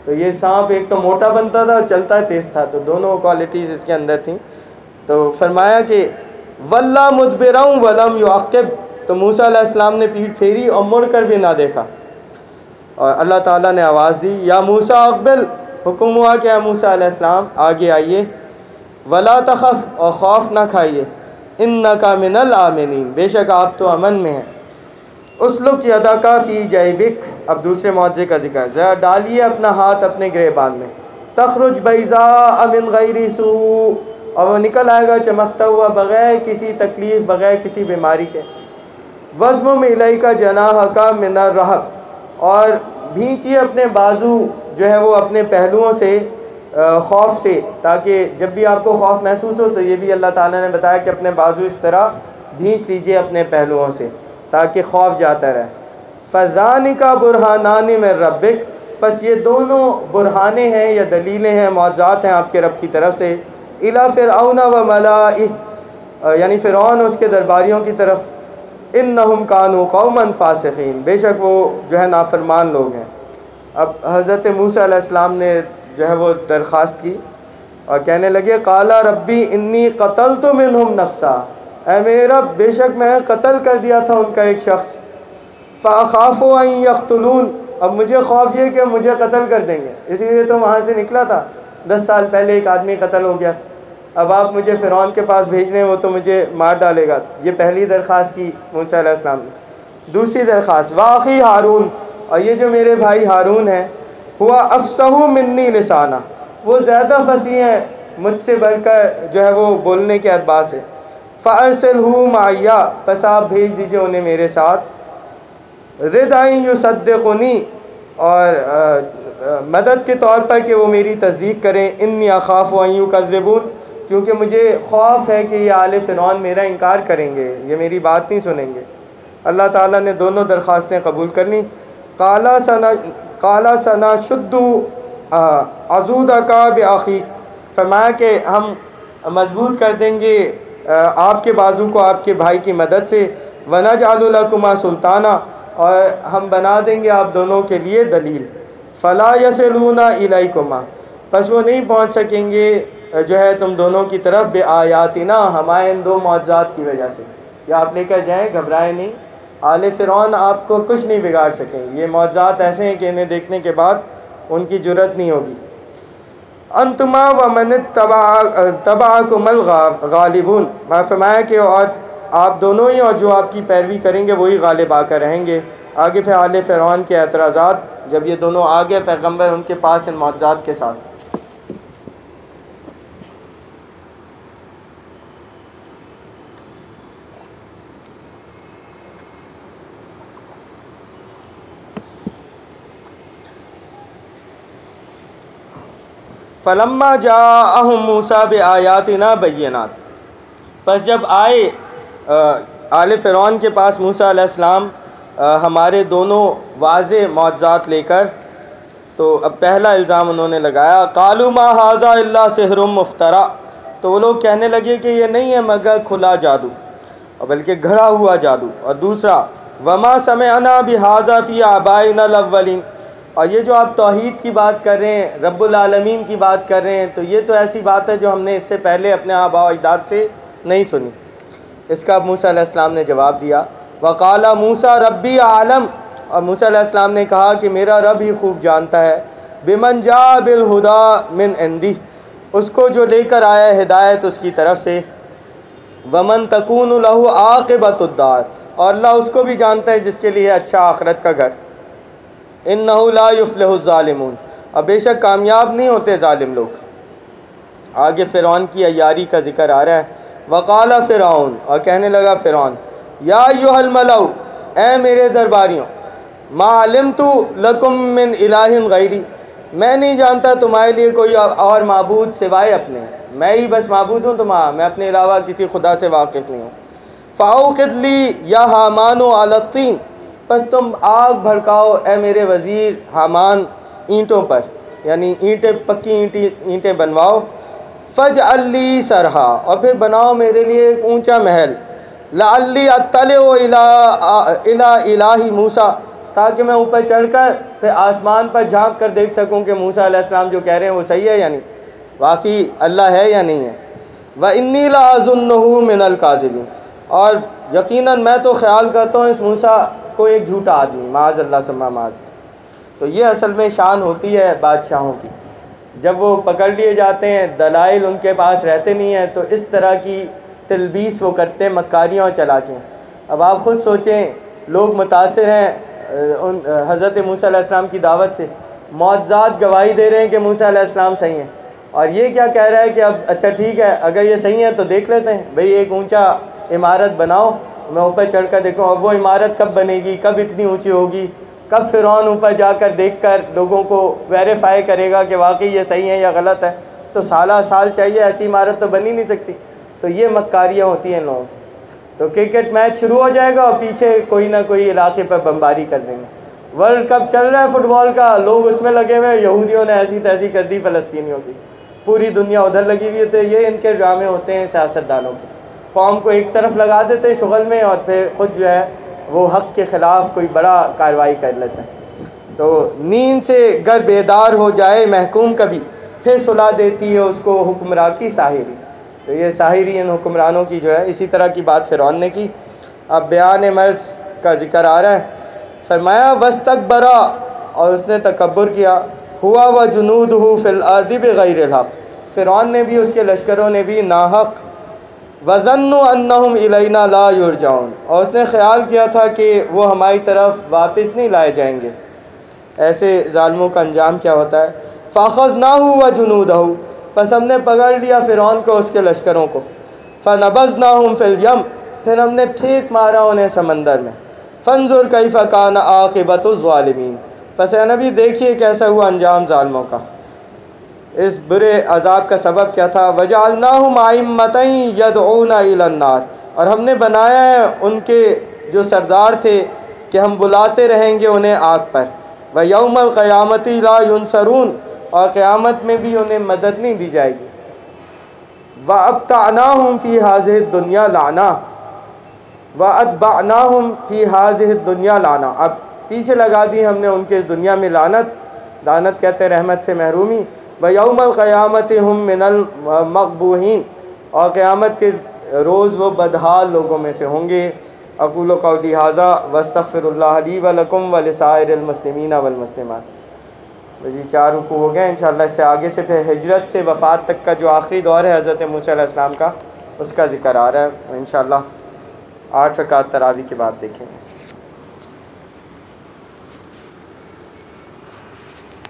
تو یہ سانپ ایک تو موٹا بنتا تھا اور چلتا تیز تھا، تو دونوں کوالٹیز اس کے اندر تھیں. تو فرمایا کہ واللہ مدبروں ولم یعقب، تو موسیٰ علیہ السلام نے پیٹھ پھیری اور مڑ کر بھی نہ دیکھا. اور اللہ تعالیٰ نے آواز دی یا موسیٰ اقبل، حکم ہوا کہ یا موسیٰ علیہ السلام آگے آئیے، ولا تخف، اور خوف نہ کھائیے، انک من الآمنین، بے شک آپ تو امن میں ہیں. اسلک یدک فی جیبک، اب دوسرے معجزے کا ذکر، ذرا ڈالیے اپنا ہاتھ اپنے گریبان میں، تخرج بیضاء من غیر سوء، اور وہ نکل آئے گا چمکتا ہوا بغیر کسی تکلیف، بغیر کسی بیماری کے. وضمم الیک جناحک من الرہب، اور بھینچیے اپنے بازو جو ہے وہ اپنے پہلوؤں سے خوف سے، تاکہ جب بھی آپ کو خوف محسوس ہو تو یہ بھی اللہ تعالیٰ نے بتایا کہ اپنے بازو اس طرح بھینچ لیجئے اپنے پہلوؤں سے تاکہ خوف جاتا رہے. فذانک برہانان من ربک، پس یہ دونوں برہانے ہیں یا دلیلیں ہیں، معجزات ہیں آپ کے رب کی طرف سے. الی فرعون و ملائہ، یعنی فرعون اور اس کے درباریوں کی طرف. انہم کانوا قوما فاسقین، بے شک وہ جو ہے نافرمان لوگ ہیں. اب حضرت موسیٰ علیہ السلام نے جو ہے وہ درخواست کی اور کہنے لگے قال ربی انی قتلت منہم نفسا، اے میرے رب بے شک میں قتل کر دیا تھا ان کا ایک شخص. فاخاف ان یقتلون، اب مجھے خوف یہ کہ مجھے قتل کر دیں گے، اسی لیے تو وہاں سے نکلا تھا. دس سال پہلے ایک آدمی قتل ہو گیا، اب آپ مجھے فرعون کے پاس بھیج رہے ہیں، وہ تو مجھے مار ڈالے گا. یہ پہلی درخواست کی موسیٰ علیہ السلام نے. دوسری درخواست واخی ہارون، اور یہ جو میرے بھائی ہارون ہیں، ہوا افصح منی لسانہ، وہ زیادہ فصیح ہیں مجھ سے بڑھ کر جو ہے وہ بولنے کے اعتبار سے. فارسلہ معی، پس آپ بھیج دیجئے انہیں میرے ساتھ. رد ان یصدقنی، اور مدد کے طور پر کہ وہ میری تصدیق کریں. انی اخاف ان یکذبون، کیونکہ مجھے خوف ہے کہ یہ آل فرعون میرا انکار کریں گے، یہ میری بات نہیں سنیں گے. اللہ تعالیٰ نے دونوں درخواستیں قبول کر لیں. قال سنا قال سنشد عضدک باخیک، فرمایا کہ ہم مضبوط کر دیں گے آپ کے بازو کو آپ کے بھائی کی مدد سے. ونجعل لکما سلطانا، اور ہم بنا دیں گے آپ دونوں کے لیے دلیل. فلا یصلون الیکما، پس وہ نہیں پہنچ سکیں گے جو ہے تم دونوں کی طرف بآیاتنا، ہمارے ان دو معجزات کی وجہ سے. یا آپ لے کر جائیں، گھبرائیں نہیں، آل فرعون آپ کو کچھ نہیں بگاڑ سکیں گے. یہ معجزات ایسے ہیں کہ انہیں دیکھنے کے بعد ان کی جرت نہیں ہوگی. انتما ومن تبعکم الغالبون، میں فرمایا کہ اور آپ دونوں ہی اور جو آپ کی پیروی کریں گے وہی غالب آ کر رہیں گے. آگے پھر آل فرعون کے اعتراضات، جب یہ دونوں آ گئے پیغمبر ان کے پاس ان معجزات کے ساتھ. فلما جاءہم موسیٰ بآیاتنا بینات، پس جب آئے آل فرعون کے پاس موسیٰ علیہ السلام ہمارے دونوں واضح معجزات لے کر، تو اب پہلا الزام انہوں نے لگایا قالوا ما ھذا الا سحر مفترى، تو وہ لوگ کہنے لگے کہ یہ نہیں ہے مگر کھلا جادو، اور بلکہ گھڑا ہوا جادو. اور دوسرا وما سمعنا بھذا فی آبائنا الاولین، اور یہ جو آپ توحید کی بات کر رہے ہیں، رب العالمین کی بات کر رہے ہیں، تو یہ تو ایسی بات ہے جو ہم نے اس سے پہلے اپنے آباء و اجداد سے نہیں سنی. اس کا موسیٰ علیہ السلام نے جواب دیا وقال موسیٰ ربی عالم، اور موسیٰ علیہ السلام نے کہا کہ میرا رب ہی خوب جانتا ہے. بمن جاء بالہدی من عندہ، اس کو جو لے کر آیا ہے ہدایت اس کی طرف سے. ومن تکون لہ عاقبۃ الدار، اور اللہ اس کو بھی جانتا ہے جس کے لیے اچھا آخرت کا گھر. انہ لا یفلح الظالمون، اور بے شک کامیاب نہیں ہوتے ظالم لوگ. آگے فرعون کی عیاری کا ذکر آ رہا ہے. وقال فرعون، اور کہنے لگا فرعون یا ایھا الملأ، اے میرے درباریوں، ما علمت لکم من الہ غیری، میں نہیں جانتا تمہارے لیے کوئی اور معبود سوائے اپنے، میں ہی بس معبود ہوں تمہارا، میں اپنے علاوہ کسی خدا سے واقف نہیں ہوں. فاوقد لی یا حامان علی الطین، پس تم آگ بھڑکاؤ اے میرے وزیر حامان اینٹوں پر، یعنی اینٹیں پکی اینٹیں اینٹیں بنواؤ. فاجعل لی سرحا، اور پھر بناؤ میرے لیے ایک اونچا محل. لعلی اطلع الی الی الہ موسیٰ، تاکہ میں اوپر چڑھ کر پھر آسمان پر جھانک کر دیکھ سکوں کہ موسیٰ علیہ السلام جو کہہ رہے ہیں وہ صحیح ہے یا نہیں، واقعی اللہ ہے یا نہیں ہے۔ وَإِنِّي لَأَظُنُّهُ مِنَ الْكَاذِبِينَ، اور یقیناً میں تو خیال کرتا ہوں اس موسیٰ کو ایک جھوٹا آدمی، معاذ اللہ ثم معاذ۔ تو یہ اصل میں شان ہوتی ہے بادشاہوں کی، جب وہ پکڑ لیے جاتے ہیں، دلائل ان کے پاس رہتے نہیں ہیں، تو اس طرح کی تلبیس وہ کرتے ہیں، مکاریاں چلا کے۔ اب آپ خود سوچیں، لوگ متاثر ہیں ان حضرت موسیٰ علیہ السلام کی دعوت سے، معجزات گواہی دے رہے ہیں کہ موسیٰ علیہ السلام صحیح ہیں، اور یہ کیا کہہ رہا ہے کہ اب اچھا ٹھیک ہے اگر یہ صحیح ہے تو دیکھ لیتے ہیں، بھئی ایک اونچا عمارت بناؤ، میں اوپر چڑھ کر دیکھوں۔ اب وہ عمارت کب بنے گی، کب اتنی اونچی ہوگی، کب فرعون اوپر جا کر دیکھ کر لوگوں کو ویریفائی کرے گا کہ واقعی یہ صحیح ہے یا غلط ہے، تو سالہ سال چاہیے، ایسی عمارت تو بن ہی نہیں سکتی۔ تو یہ مکاریاں ہوتی ہیں لوگوں کی۔ تو کرکٹ میچ شروع ہو جائے گا اور پیچھے کوئی نہ کوئی علاقے پر بمباری کر دیں گے۔ ورلڈ کپ چل رہا ہے فٹ بال کا، لوگ اس میں لگے ہوئے ہیں، یہودیوں نے ایسی تیسی کر دی فلسطینیوں کی، پوری دنیا ادھر لگی ہوئی ہوتی ہے۔ یہ ان کے ڈرامے ہوتے ہیں سیاستدانوں کے، قوم کو ایک طرف لگا دیتے ہیں شغل میں، اور پھر خود جو ہے وہ حق کے خلاف کوئی بڑا کارروائی کر لیتے ہیں۔ تو نیند سے گر بیدار ہو جائے محکوم کبھی، پھر سلا دیتی ہے اس کو حکمراں کی ساحری۔ تو یہ ساحری ان حکمرانوں کی جو ہے اسی طرح کی بات فرعون نے کی۔ اب بیان مرض کا ذکر آ رہا ہے، فرمایا وَاسْتَكْبَرَ، اور اس نے تکبر کیا، ہوا وَجُنُودُهُ فِي الْأَرْضِ بِغَيْرِ الْحَقِّ، فرعون نے بھی اس کے لشکروں نے بھی ناحق، وَظَنُّوا أَنَّهُمْ إِلَيْنَا لَا يُرْجَعُونَ، اور اس نے خیال کیا تھا کہ وہ ہماری طرف واپس نہیں لائے جائیں گے۔ ایسے ظالموں کا انجام کیا ہوتا ہے۔ فَأَخَذْنَاهُ وَجُنُودَهُ، پس ہم نے پکڑ لیا فرعون کو اس کے لشکروں کو، فَنَبَذْنَاهُمْ فِي الْيَمِّ، پھر ہم نے پھینک مارا انہیں سمندر میں، فَانظُرْ كَيْفَ كَانَ عَاقِبَةُ الظَّالِمِينَ، پس اے نبی دیکھیے کیسا ہوا انجام ظالموں کا۔ اس برے عذاب کا سبب کیا تھا، وَجَعَلْنَاهُمْ أَئِمَّةً يَدْعُونَ إِلَى النَّارِ، اور ہم نے بنایا ہے ان کے جو سردار تھے کہ ہم بلاتے رہیں گے انہیں آگ پر، وَيَوْمَ الْقِيَامَةِ لَا يُنصَرُونَ، اور قیامت میں بھی انہیں مدد نہیں دی جائے گی۔ وَأَبْطَعْنَاهُمْ فِي هَذِهِ الدُّنْيَا لَعْنَةً وَأَتْبَعْنَاهُمْ فِي هَذِهِ الدُّنْيَا لَعْنَةً، اب پیچھے لگا دی ہم نے ان کے اس دنیا میں لعنت، لعنت کہتے ہیں رحمت سے محرومی۔ وَيَوْمَ الْقِيَامَةِ هُمْ مِنَ الْمَقْبُوحِينَ، اور قیامت کے روز وہ بدحال لوگوں میں سے ہوں گے۔ اقول قولی ھذا واستغفر اللہ لی ولکم ولسائر المسلمین والمسلمات۔ جی چار رکوع ہو گئے، انشاءاللہ اس سے آگے سے پھر ہجرت سے وفات تک کا جو آخری دور ہے حضرت موسیٰ علیہ السلام کا، اس کا ذکر آ رہا ہے، انشاءاللہ آٹھ رکعت تراویح کے بعد دیکھیں گے۔